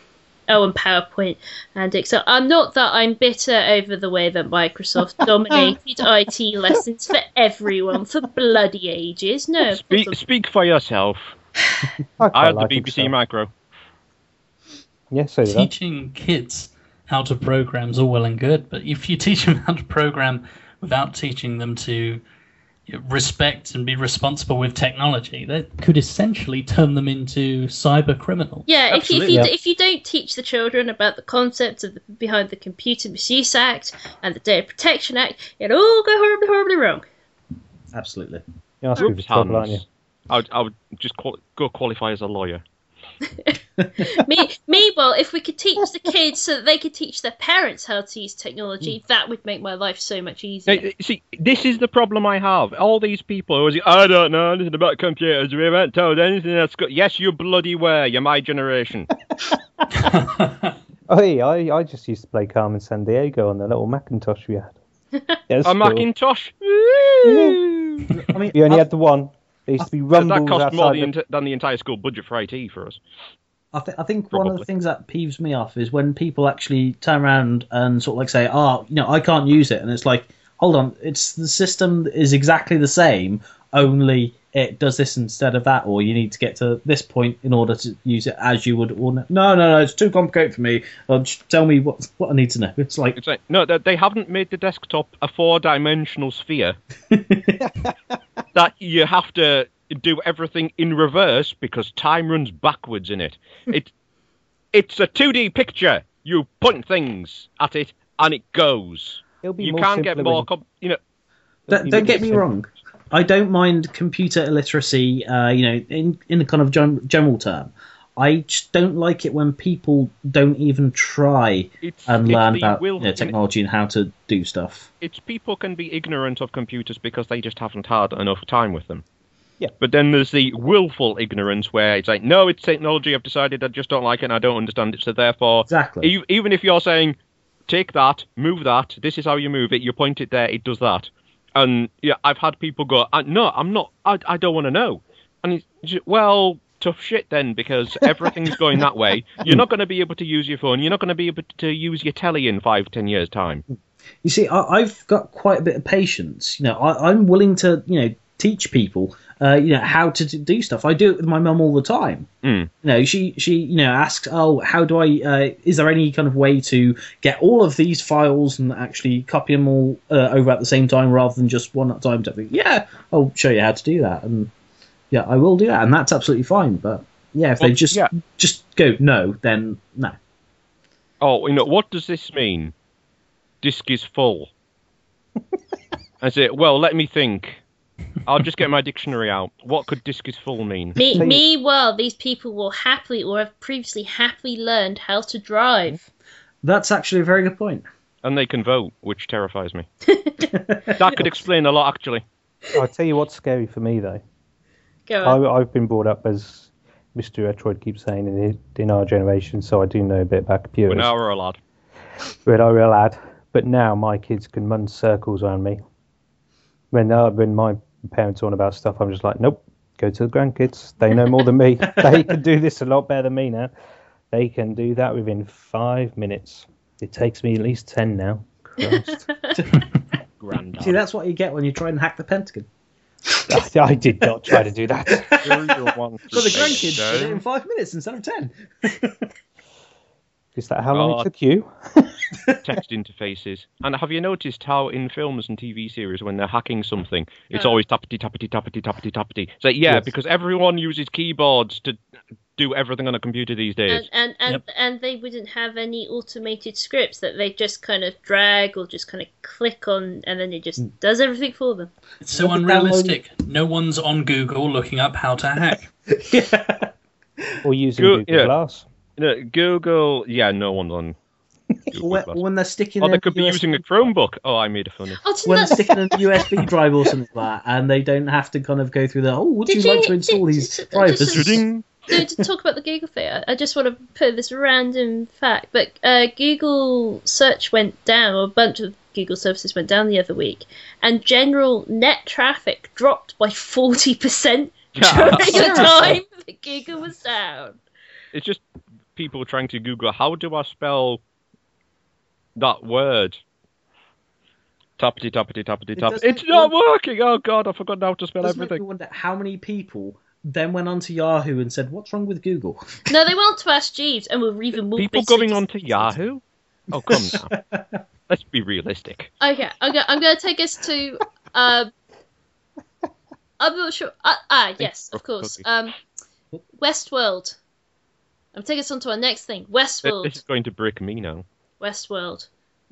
and PowerPoint and Excel. Not that I'm bitter over the way that Microsoft dominated IT lessons for everyone for bloody ages. No. Speak for yourself. I had the BBC Micro. Yes, so teaching kids how to program is all well and good, but if you teach them how to program without teaching them to respect and be responsible with technology, that could essentially turn them into cyber criminals. Yeah, if you don't teach the children about the concepts of behind the Computer Misuse Act and the Data Protection Act, it'll all go horribly, horribly wrong. Absolutely. You're asking for trouble, aren't you? I would just go qualify as a lawyer. Meanwhile, if we could teach the kids so that they could teach their parents how to use technology, that would make my life so much easier. Now, see, this is the problem I have. All these people who are like, I don't know anything about computers. We haven't told anything else. Yes, you bloody were. You're my generation. I just used to play Carmen Sandiego on the little Macintosh we had. A Macintosh? I mean, you only had the one. There used to be rumbles that cost more outside than the entire school budget for IT for us. I think one of the things that peeves me off is when people actually turn around and sort of like say, I can't use it. And it's like, hold on, the system is exactly the same, only it does this instead of that, or you need to get to this point in order to use it as you would. Or no, it's too complicated for me. Just tell me what I need to know. It's like no, they haven't made the desktop a 4-dimensional sphere that you have to do everything in reverse because time runs backwards in it. It's a 2D picture. You point things at it and it goes. You can't get more. Don't get me wrong. I don't mind computer illiteracy, in the kind of general term. I just don't like it when people don't even try and learn about technology and how to do stuff. People can be ignorant of computers because they just haven't had enough time with them. Yeah. But then there's the willful ignorance where it's like, no, it's technology, I've decided I just don't like it and I don't understand it, so therefore... Exactly. Even if you're saying, take that, move that, this is how you move it, you point it there, it does that. And yeah, I've had people go, no, I'm not, I don't want to know. And it's just, well, tough shit then, because everything's going that way. You're not going to be able to use your phone, you're not going to be able to use your telly in 5-10 years' time. You see, I've got quite a bit of patience. I'm willing to, teach people, how to do stuff. I do it with my mum all the time. She asks, how do I? Is there any kind of way to get all of these files and actually copy them all over at the same time rather than just one at a time? Yeah, I'll show you how to do that, and yeah, I will do that, and that's absolutely fine. But yeah, if they just go no, then no. Oh, what does this mean? Disk is full. I say, well, let me think. I'll just get my dictionary out. What could disk is full mean? Meanwhile, these people will happily or have previously happily learned how to drive. That's actually a very good point. And they can vote, which terrifies me. That could explain a lot, actually. I'll tell you what's scary for me, though. Go on. I've been brought up, as Mr. Etroid keeps saying, in our generation, so I do know a bit about computers. When I were a lad. When I were a lad. But now my kids can run circles around me. When my parents are on about stuff, I'm just like, nope, go to the grandkids. They know more than me. They can do this a lot better than me now. They can do that within 5 minutes. It takes me at least 10 now. Christ. See, that's what you get when you try and hack the Pentagon. I did not try to do that. But the grandkids did it in 5 minutes instead of 10. Is that how long it took you? Text interfaces. And have you noticed how in films and TV series, when they're hacking something, it's always tappity, tappity, tappity, tappity, tappity. So yes. Because everyone uses keyboards to do everything on a computer these days. And they wouldn't have any automated scripts that they just kind of drag or just kind of click on, and then it just does everything for them. It's so unrealistic. No one's on Google looking up how to hack. Yeah. Or using Google Glass. Google, no one's on Google Glass. When they're sticking they could be using a Chromebook. Oh, I made a funny. When they're sticking a USB drive or something like that, and they don't have to kind of go through would you like to install these drivers? To talk about the Google thing, I just want to put this random fact, but Google search went down, or a bunch of Google services went down the other week, and general net traffic dropped by 40% during the time that Google was down. It's just people trying to Google, how do I spell that word? Tappity, tappity, tappity, tap. It's not working! Oh, God, I forgot how to spell everything. Make me wonder how many people then went onto Yahoo and said, what's wrong with Google? No, they went to Ask Jeeves and were even more... People going onto Yahoo? Oh, come now. Let's be realistic. Okay, I'm going to take us to... I'm not sure... yes, of course. Westworld. I'm taking us on to our next thing. Westworld. This is going to brick me now. Westworld.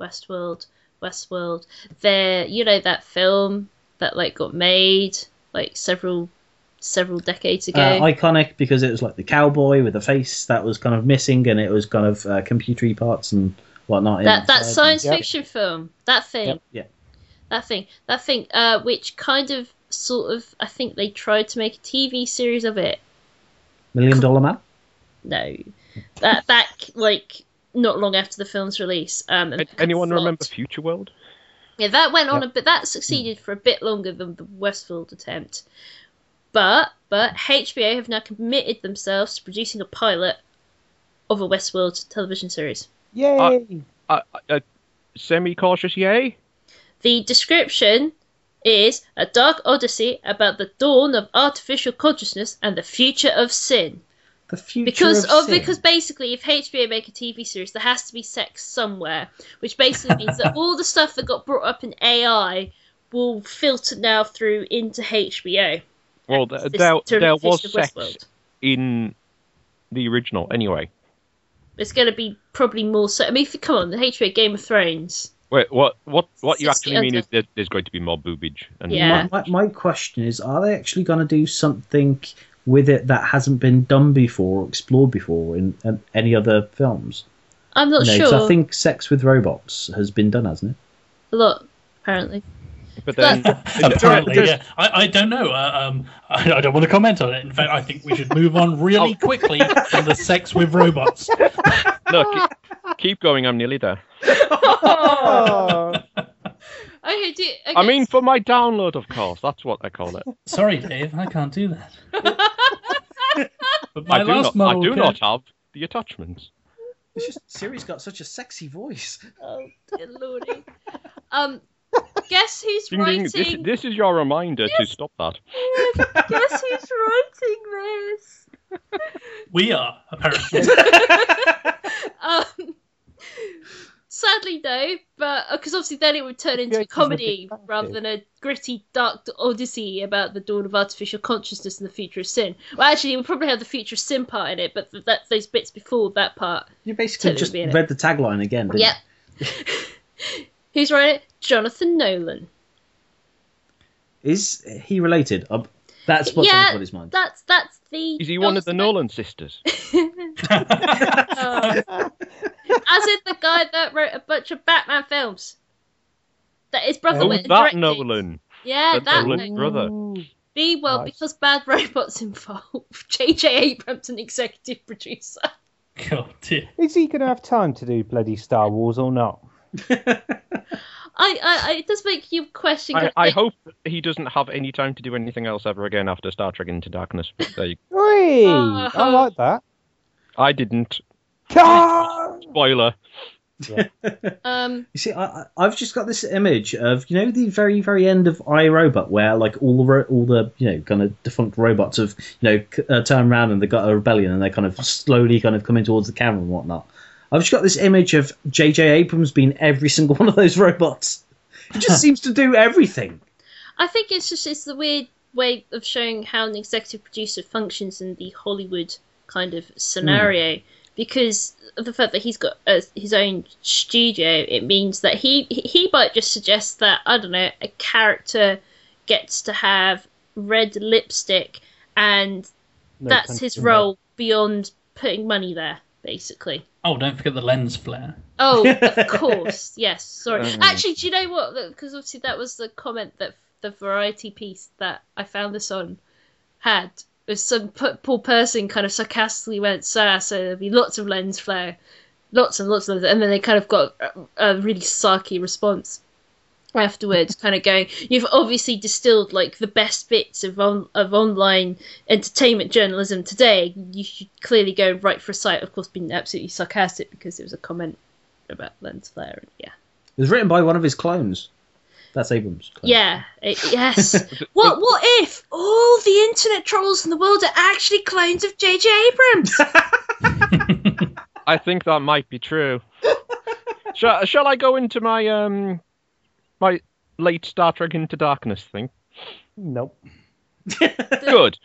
There, you know, that film that like got made like several decades ago. Iconic because it was like the cowboy with a face that was kind of missing, and it was kind of computery parts and whatnot. That science fiction film. That thing. Yep. That thing. Which kind of sort of, I think they tried to make a TV series of it. $1 Million Man? No. That back like not long after the film's release. Anyone remember Future World? Yeah, that went on but that succeeded for a bit longer than the Westworld attempt. But HBO have now committed themselves to producing a pilot of a Westworld television series. Yay! Semi-cautious yay? The description is a dark odyssey about the dawn of artificial consciousness and the future of sin. The future Because basically, if HBO make a TV series, there has to be sex somewhere, which basically means that all the stuff that got brought up in AI will filter now through into HBO. Well, there was sex in the original, anyway. It's going to be probably more so. I mean, come on, the HBO Game of Thrones. Wait, what you actually mean is there's going to be more boobage? Yeah. My question is, are they actually going to do something with it that hasn't been done before or explored before in any other films? I'm not sure. 'Cause I think sex with robots has been done, hasn't it? A lot, apparently. But then, apparently, yeah. I don't know. I don't want to comment on it. In fact, I think we should move on really quickly from the sex with robots. No, keep going. I'm nearly there. Okay, I mean, for my download, of course. That's what I call it. Sorry, Dave. I can't do that. But my I do not have the attachments. It's just Siri's got such a sexy voice. Oh, dear lordy. Guess who's Ding, writing... ding. This is your reminder to stop that. Guess who's writing this? We are, apparently. Sadly, no, but because obviously then it would turn into a comedy rather than a gritty, dark odyssey about the dawn of artificial consciousness and the future of sin. Well, actually, it would probably have the future of sin part in it, but those bits before that part. You basically just read the tagline again, didn't yep. you? Who's writing it? Jonathan Nolan. Is he related? That's what's on his mind. That's the... Is he one of the Nolan sisters? As in the guy that wrote a bunch of Batman films. That his brother went and that directed. Nolan. Yeah, that Nolan's brother. Well, because bad robots involved. J.J. Abrams, an executive producer. God dear. Is he going to have time to do bloody Star Wars or not? It does make you question. I hope he doesn't have any time to do anything else ever again after Star Trek Into Darkness. I like that. I didn't. Spoiler. Yeah. You see, I've just got this image of, you know, the very, very end of iRobot, where like all the you know, kind of defunct robots have, you know, turned around and they got a rebellion and they kind of slowly kind of coming towards the camera and whatnot. I've just got this image of J.J. Abrams being every single one of those robots. He just seems to do everything. I think it's the weird way of showing how an executive producer functions in the Hollywood kind of scenario. Because of the fact that he's got his own studio, it means that he might just suggest that, I don't know, a character gets to have red lipstick and that's his role beyond putting money there, basically. Oh, don't forget the lens flare. Oh, of course, yes, sorry. Actually, do you know what? Because obviously that was the comment that the Variety piece that I found this on had. Some poor person kind of sarcastically went, so there'll be lots of lens flare, lots and lots of, and then they kind of got a really sarky response. afterwards, kind of going, you've obviously distilled like the best bits of online entertainment journalism today. You should clearly go and write for a site. Of course, being absolutely sarcastic because it was a comment about lens flare. And yeah, it was written by one of his clones. That's Abrams' clone. Yeah, yes. What if all the internet trolls in the world are actually clones of J.J. Abrams? I think that might be true. Shall I go into my my late Star Trek Into Darkness thing? Nope. Good.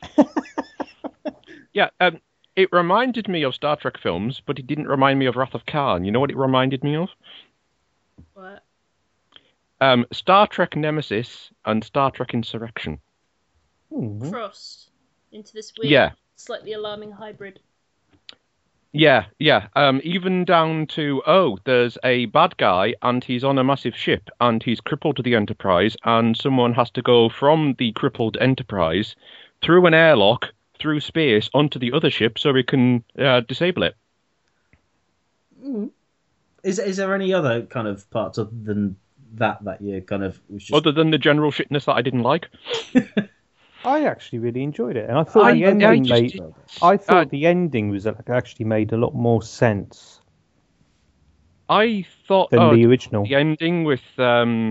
Yeah, it reminded me of Star Trek films, but it didn't remind me of Wrath of Khan. You know what it reminded me of? What? Star Trek Nemesis and Star Trek Insurrection. Crossed into this weird, slightly alarming hybrid. Yeah. Even down to, there's a bad guy and he's on a massive ship and he's crippled the Enterprise and someone has to go from the crippled Enterprise through an airlock, through space, onto the other ship so we can disable it. Is there any other kind of parts other than that you kind of... Was just... Other than the general shitness that I didn't like? I actually really enjoyed it, and I thought the ending was actually made a lot more sense. I thought than the original. The ending with our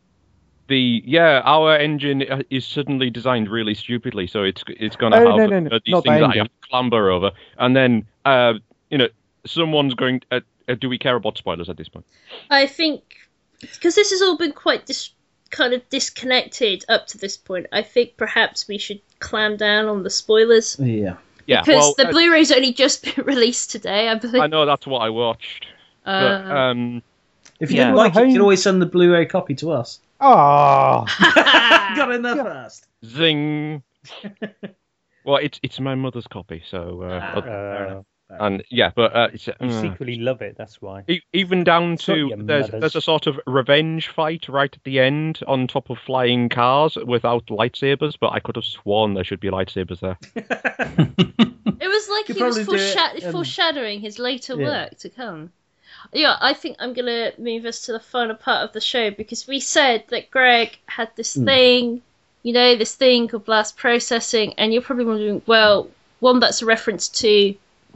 engine is suddenly designed really stupidly, so it's going to have these things that I have to clamber over, and then someone's going. Do we care about spoilers at this point? I think because this has all been quite kind of disconnected up to this point, I think perhaps we should clamp down on the spoilers. Yeah. Because the Blu-ray's only just been released today, I believe. I know, that's what I watched. But, if you didn't like it, you can always send the Blu-ray copy to us. Oh, got in there first. Zing. Well, it's my mother's copy, so fair enough. And it's, you secretly love it. That's why. Even down to there's a sort of revenge fight right at the end on top of flying cars without lightsabers, but I could have sworn there should be lightsabers there. It was like he was foreshadowing his later work to come. Yeah, I think I'm gonna move us to the final part of the show because we said that Greg had this thing, this thing called blast processing, and you're probably wondering, well, one that's a reference to.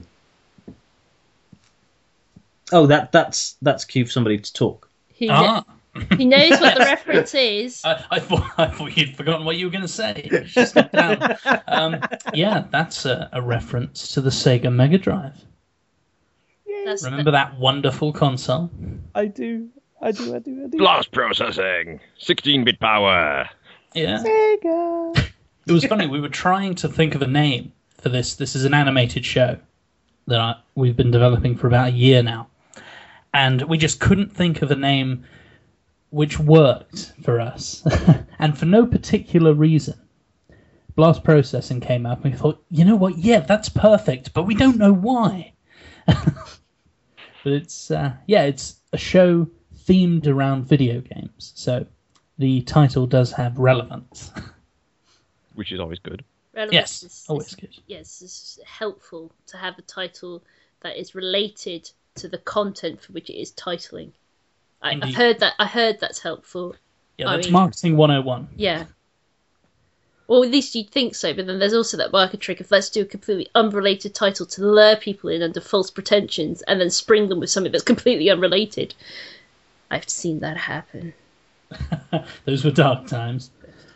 Oh, that's cue for somebody to talk. He knows what the reference is. I thought you'd forgotten what you were going to say. Just look down. That's a reference to the Sega Mega Drive. Remember that wonderful console? I do. Blast processing, 16-bit power. Yeah. Sega. It was funny. We were trying to think of a name for this. This is an animated show that we've been developing for about a year now. And we just couldn't think of a name which worked for us. And for no particular reason, blast processing came up and we thought, you know what? Yeah, that's perfect, but we don't know why. But it's a show themed around video games. So the title does have relevance. Which is always good. Yes, always good. Yes, it's helpful to have a title that is related to the content for which it is titling. I've heard that. I heard that's helpful. Yeah, that's marketing 101. Yeah. Or at least you'd think so, but then there's also that market trick of let's do a completely unrelated title to lure people in under false pretensions and then spring them with something that's completely unrelated. I've seen that happen. Those were dark times.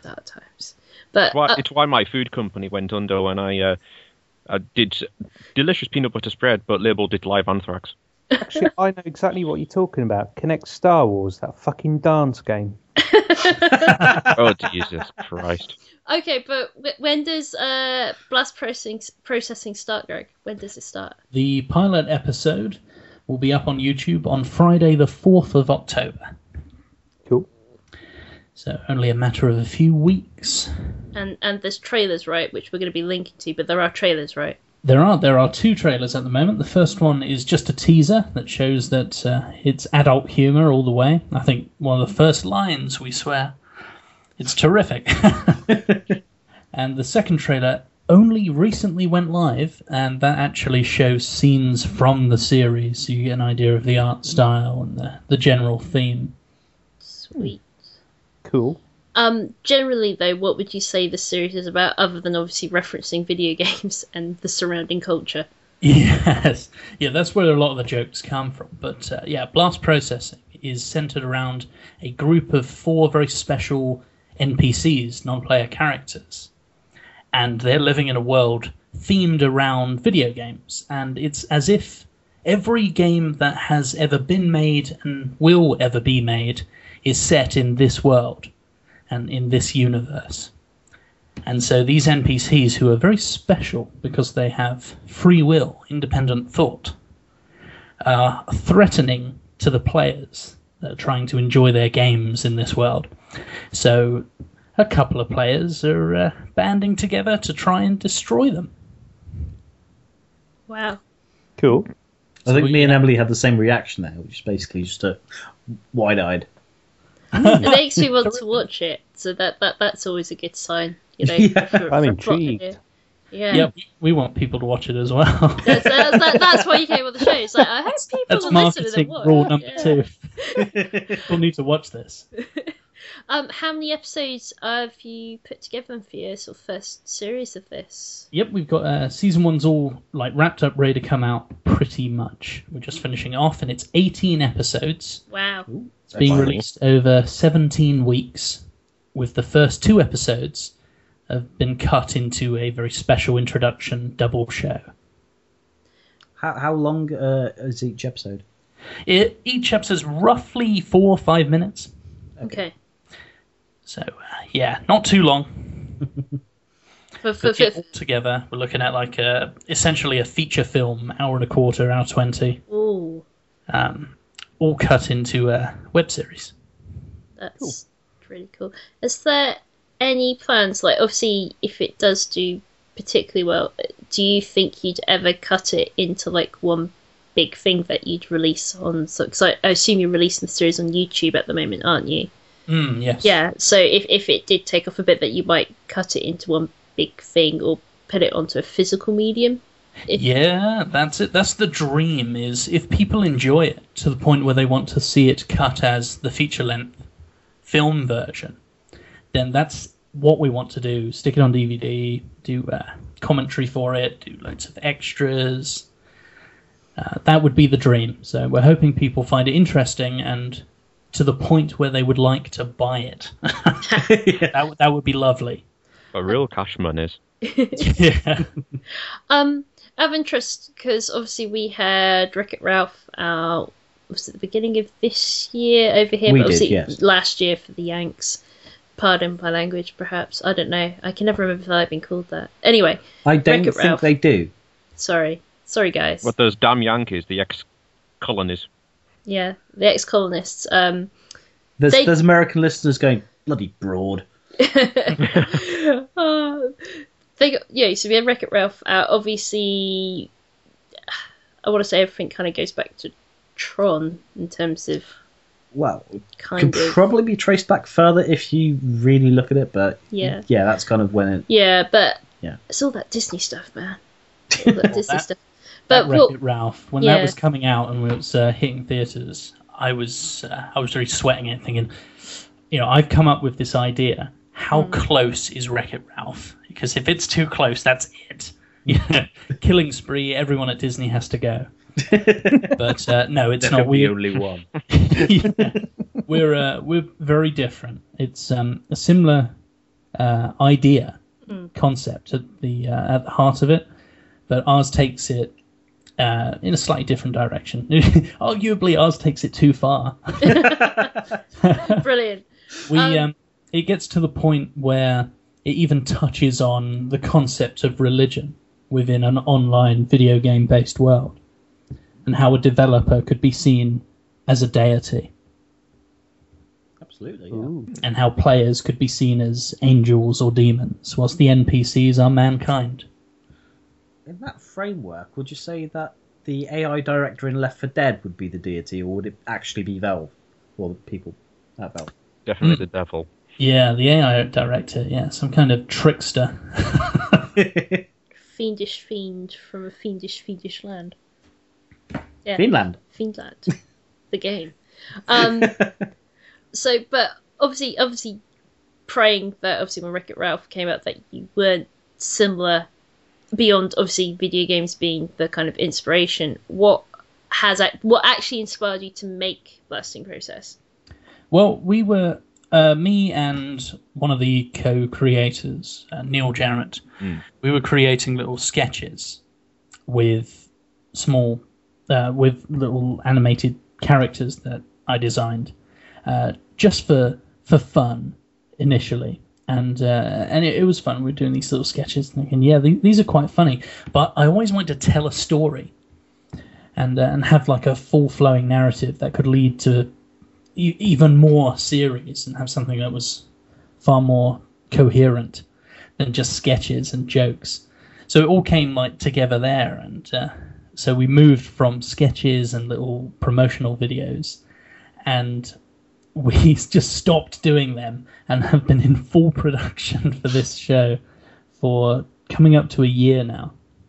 But it's why my food company went under when I did delicious peanut butter spread, but labelled it live anthrax. Actually, I know exactly what you're talking about. Connect Star Wars, that fucking dance game. Oh, Jesus Christ. Okay, but when does blast processing start, Greg? When does it start? The pilot episode will be up on YouTube on Friday the 4th of October. Cool. So only a matter of a few weeks. And there's trailers, right, which we're going to be linking to, but there are trailers, right? There are 2 trailers at the moment. The first one is just a teaser that shows that it's adult humour all the way. I think one of the first lines we swear. It's terrific. And the second trailer only recently went live, and that actually shows scenes from the series, so you get an idea of the art style and the general theme. Sweet. Cool. Generally, though, what would you say the series is about, other than obviously referencing video games and the surrounding culture? Yes, yeah, that's where a lot of the jokes come from. But yeah, Blast Processing is centered around a group of 4 very special NPCs, non-player characters, and they're living in a world themed around video games. And it's as if every game that has ever been made and will ever be made is set in this world and in this universe. And so these NPCs, who are very special because they have free will, independent thought, are threatening to the players that are trying to enjoy their games in this world. So a couple of players are banding together to try and destroy them. Wow. Cool. I think me and Emily had the same reaction there, which is basically just a wide-eyed. It makes me want to watch it, so that's always a good sign. You know, Yeah. I'm a plot intrigued. idea. Yeah, Yeah, we want people to watch it as well. that's why you came on the show. It's like, I hope people That's are listening and marketing watch. rule number Yeah. 2. People need to watch this. How many episodes have you put together for your sort of first series of this? Yep, we've got season 1's all like wrapped up, ready to come out pretty much. We're just finishing it off, and it's 18 episodes. Wow. It's being released over 17 weeks, with the first 2 episodes have been cut into a very special introduction double show. How long is each episode? Each episode's roughly 4 or 5 minutes. Okay. So, yeah, not too long. But yeah, altogether, we're looking at like essentially a feature film, hour and a quarter, hour 20. Ooh, All cut into a web series. that's really cool. Is there any plans, like, obviously, if it does do particularly well, do you think you'd ever cut it into like one big thing that you'd release on? So, cause I assume you're releasing the series on YouTube at the moment, aren't you? Yes. Yeah. So if it did take off a bit, that you might cut it into one big thing or put it onto a physical medium. Yeah, that's it. That's the dream, is if people enjoy it to the point where they want to see it cut as the feature-length film version, then that's what we want to do. Stick it on DVD, do commentary for it, do loads of extras. That would be the dream. So we're hoping people find it interesting and to the point where they would like to buy it. That would be lovely. A real cash monies. Yeah. Of interest, because obviously we had Wreck-It Ralph out, was it the beginning of this year over here? We But obviously did, yes. last year for the Yanks. Pardon my language, perhaps. I don't know. I can never remember if I've been called that. Anyway, I don't Wreck-It think Ralph. they do. Sorry, guys. What, those damn Yankees, the ex-colonies. Yeah, the ex-colonists. There's American listeners going, bloody broad. So we had Wreck-It Ralph out. Obviously, I want to say everything kind of goes back to Tron in terms of Well, kind could of. probably be traced back further if you really look at it, but Yeah. that's kind of when it. Yeah, but Yeah. it's all that Disney stuff, man. All that Disney stuff. That But well, Wreck-It Ralph, when yeah. that was coming out and it was hitting theaters, I was really sweating it, thinking, I've come up with this idea. How close is Wreck-It Ralph? Because if it's too close, that's it. Killing spree. Everyone at Disney has to go. But no, it's not. the only one. Yeah. We're very different. It's a similar idea, concept at the heart of it, but ours takes it in a slightly different direction. Arguably, ours takes it too far. brilliant. It gets to the point where it even touches on the concept of religion within an online video game based world, and how a developer could be seen as a deity. Absolutely. And how players could be seen as angels or demons, whilst the NPCs are mankind. In that framework, would you say that the AI director in Left 4 Dead would be the deity, or would it actually be Valve? Or the people at Valve? Definitely the devil. Yeah, the AI director, some kind of trickster. Fiendish fiend from a fiendish land. Yeah. Finland. Fiendland. The game. But obviously praying that obviously when Wreck-It Ralph came out that you weren't similar beyond obviously video games being the kind of inspiration. What actually inspired you to make Blasting Process? Well, we were me and one of the co-creators, Neil Jarrett. We were creating little sketches with with little animated characters that I designed, just for fun initially. And it was fun. We were doing these little sketches, thinking, yeah, these are quite funny. But I always wanted to tell a story, and have like a full flowing narrative that could lead to even more series, and have something that was far more coherent than just sketches and jokes. So it all came like together there, and so we moved from sketches and little promotional videos, and we just stopped doing them and have been in full production for this show for coming up to a year now.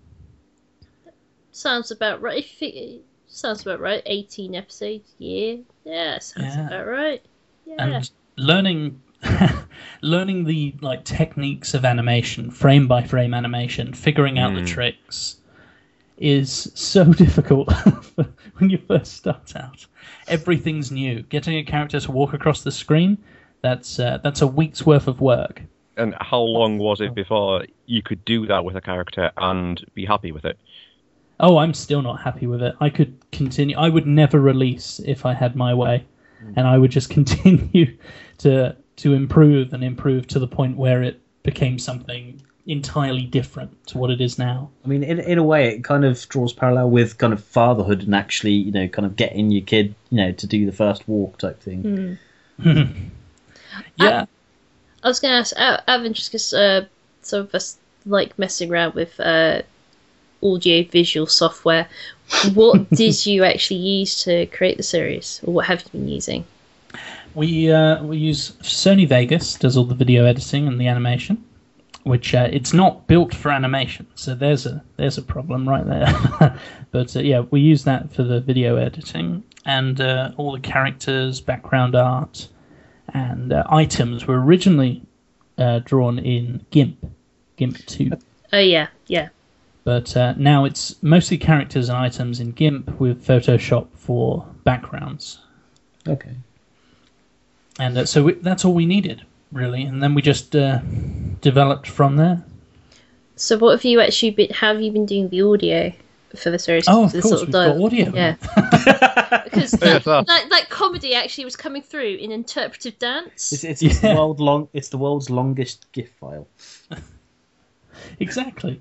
Sounds about right. Sounds about right. 18 episodes, yeah. Yeah, sounds about right. Yeah. And learning the like techniques of animation, frame by frame animation, figuring out the tricks is so difficult when you first start out. Everything's new. Getting a character to walk across the screen, that's a week's worth of work. And how long was it before you could do that with a character and be happy with it? Oh, I'm still not happy with it. I could continue. I would never release if I had my way, and I would just continue to improve and improve to the point where it became something entirely different to what it is now. I mean, in a way, it kind of draws parallel with kind of fatherhood and actually, you know, kind of getting your kid, you know, to do the first walk type thing. Yeah. I was going to ask, out of interest, because some of us like messing around with audio-visual software. What did you actually use to create the series, or what have you been using? We use Sony Vegas, does all the video editing and the animation, which it's not built for animation, so there's a problem right there. But yeah, we use that for the video editing, and all the characters, background art, and items were originally drawn in GIMP 2. Oh yeah, yeah. But now it's mostly characters and items in GIMP with Photoshop for backgrounds. Okay. And so that's all we needed, really. And then we just developed from there. So what have you actually been... How have you been doing the audio for the series? Oh, of course, we've got audio. Yeah. Because that comedy actually was coming through in interpretive dance. It's the world's longest GIF file. Exactly.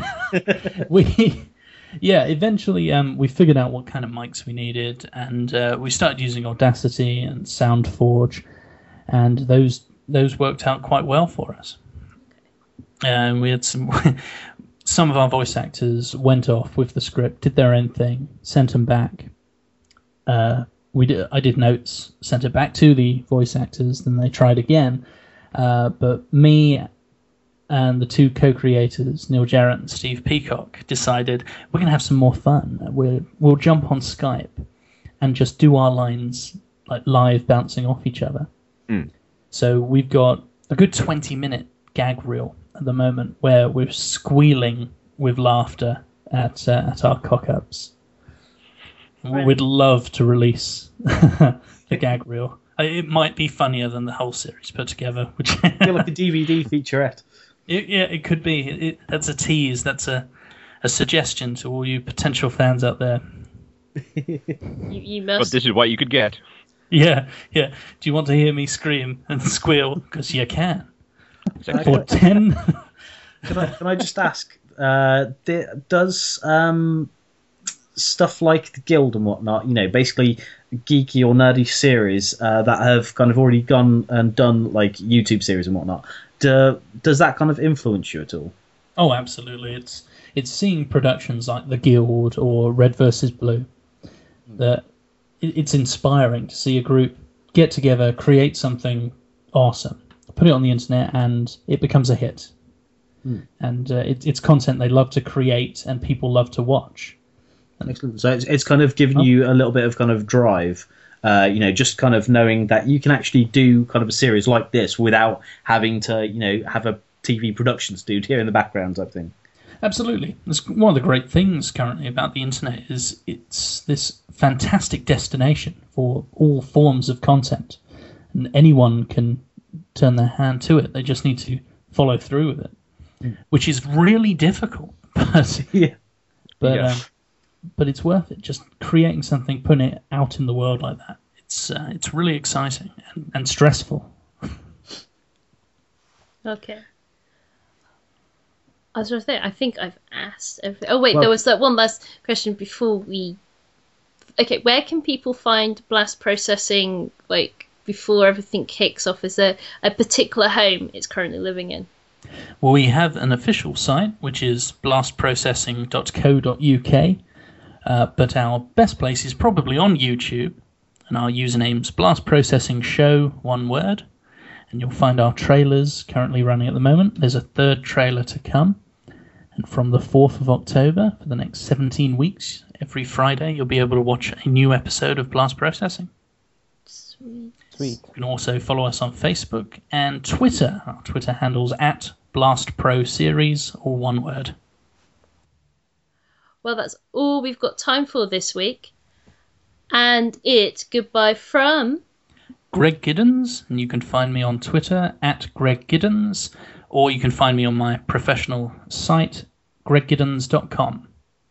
Eventually we figured out what kind of mics we needed, and we started using Audacity and SoundForge, and those worked out quite well for us. And we had some of our voice actors went off with the script, did their own thing, sent them back. I did notes, sent it back to the voice actors, then they tried again. But me and the two co-creators, Neil Jarrett and Steve Peacock, decided we're going to have some more fun. We'll jump on Skype and just do our lines like live, bouncing off each other. So we've got a good 20-minute gag reel at the moment where we're squealing with laughter at our cock-ups. Right. We'd love to release the gag reel. It might be funnier than the whole series put together. Which feel like a DVD featurette. It could be. That's a tease. That's a suggestion to all you potential fans out there. You must. But this is what you could get. Yeah. Do you want to hear me scream and squeal? Because you can. Exactly. For 10. Can I just ask? Does stuff like the Guild and whatnot, you know, basically geeky or nerdy series that have kind of already gone and done like YouTube series and whatnot, does that kind of influence you at all? Oh, absolutely. It's seeing productions like The Guild or Red vs. Blue that it's inspiring to see a group get together, create something awesome, put it on the internet, and it becomes a hit. And it's content they love to create and people love to watch. Excellent. So it's kind of given you a little bit of kind of drive Just kind of knowing that you can actually do kind of a series like this without having to, have a TV production studio in the background type thing. Absolutely. That's one of the great things currently about the internet is it's this fantastic destination for all forms of content. And anyone can turn their hand to it. They just need to follow through with it, which is really difficult. But but it's worth it. Just creating something, putting it out in the world like that. It's really exciting and stressful. Okay. I was going to say, I think I've asked everything. Oh, wait, there was that one last question before we... Okay, where can people find Blast Processing, before everything kicks off? Is there a particular home it's currently living in? Well, we have an official site, which is blastprocessing.co.uk, but our best place is probably on YouTube, and our username's Blast Processing Show, one word. And you'll find our trailers currently running at the moment. There's a third trailer to come. And from the 4th of October, for the next 17 weeks, every Friday, you'll be able to watch a new episode of Blast Processing. Sweet. You can also follow us on Facebook and Twitter. Our Twitter handle's @BlastProSeries, or one word. Well, that's all we've got time for this week. And goodbye from... Greg Giddens, and you can find me on Twitter @GregGiddens, or you can find me on my professional site, greggiddens.com.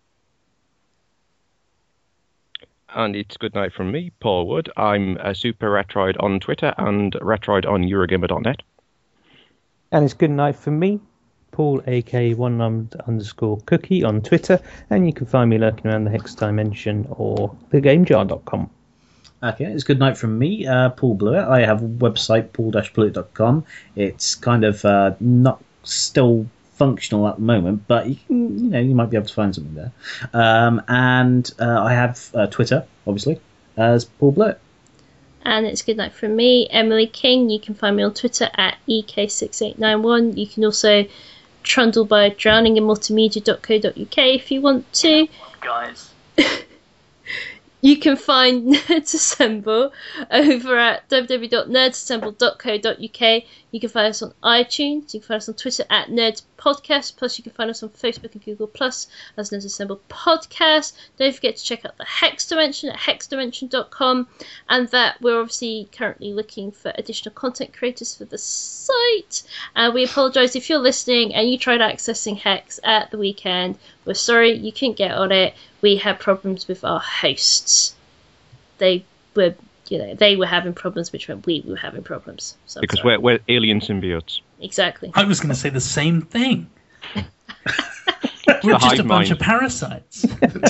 And it's good night from me, Paul Wood. I'm a Super Retroid on Twitter and Retroid on Eurogamer.net. And it's good night from me, Paul, aka @1_cookie on Twitter, and you can find me lurking around the Hex Dimension or thegamejar.com. Okay, it's good night from me, Paul Blewett. I have a website, paul-blewett.com. It's kind of not still functional at the moment, but you might be able to find something there. And I have Twitter, obviously, as Paul Blewett. And it's good night from me, Emily King. You can find me on Twitter @ek6891. You can also trundle by drowninginmultimedia.co.uk if you want to. Guys. You can find Nerds Assemble over at www.nerdsassemble.co.uk. You can find us on iTunes. You can find us on Twitter @NerdsPodcast. Plus, you can find us on Facebook and Google Plus as Nerds Assemble Podcast. Don't forget to check out the Hex Dimension at hexdimension.com. And that we're obviously currently looking for additional content creators for the site. And we apologise if you're listening and you tried accessing Hex at the weekend. We're sorry you couldn't get on it. We had problems with our hosts. They were having problems, which meant we were having problems. So because we're alien symbiotes. Exactly. I was going to say the same thing. We're just a bunch of parasites.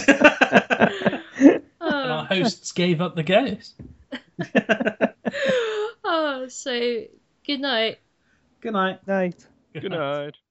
And our hosts gave up the ghost. So good night. Good night. Night. Good night.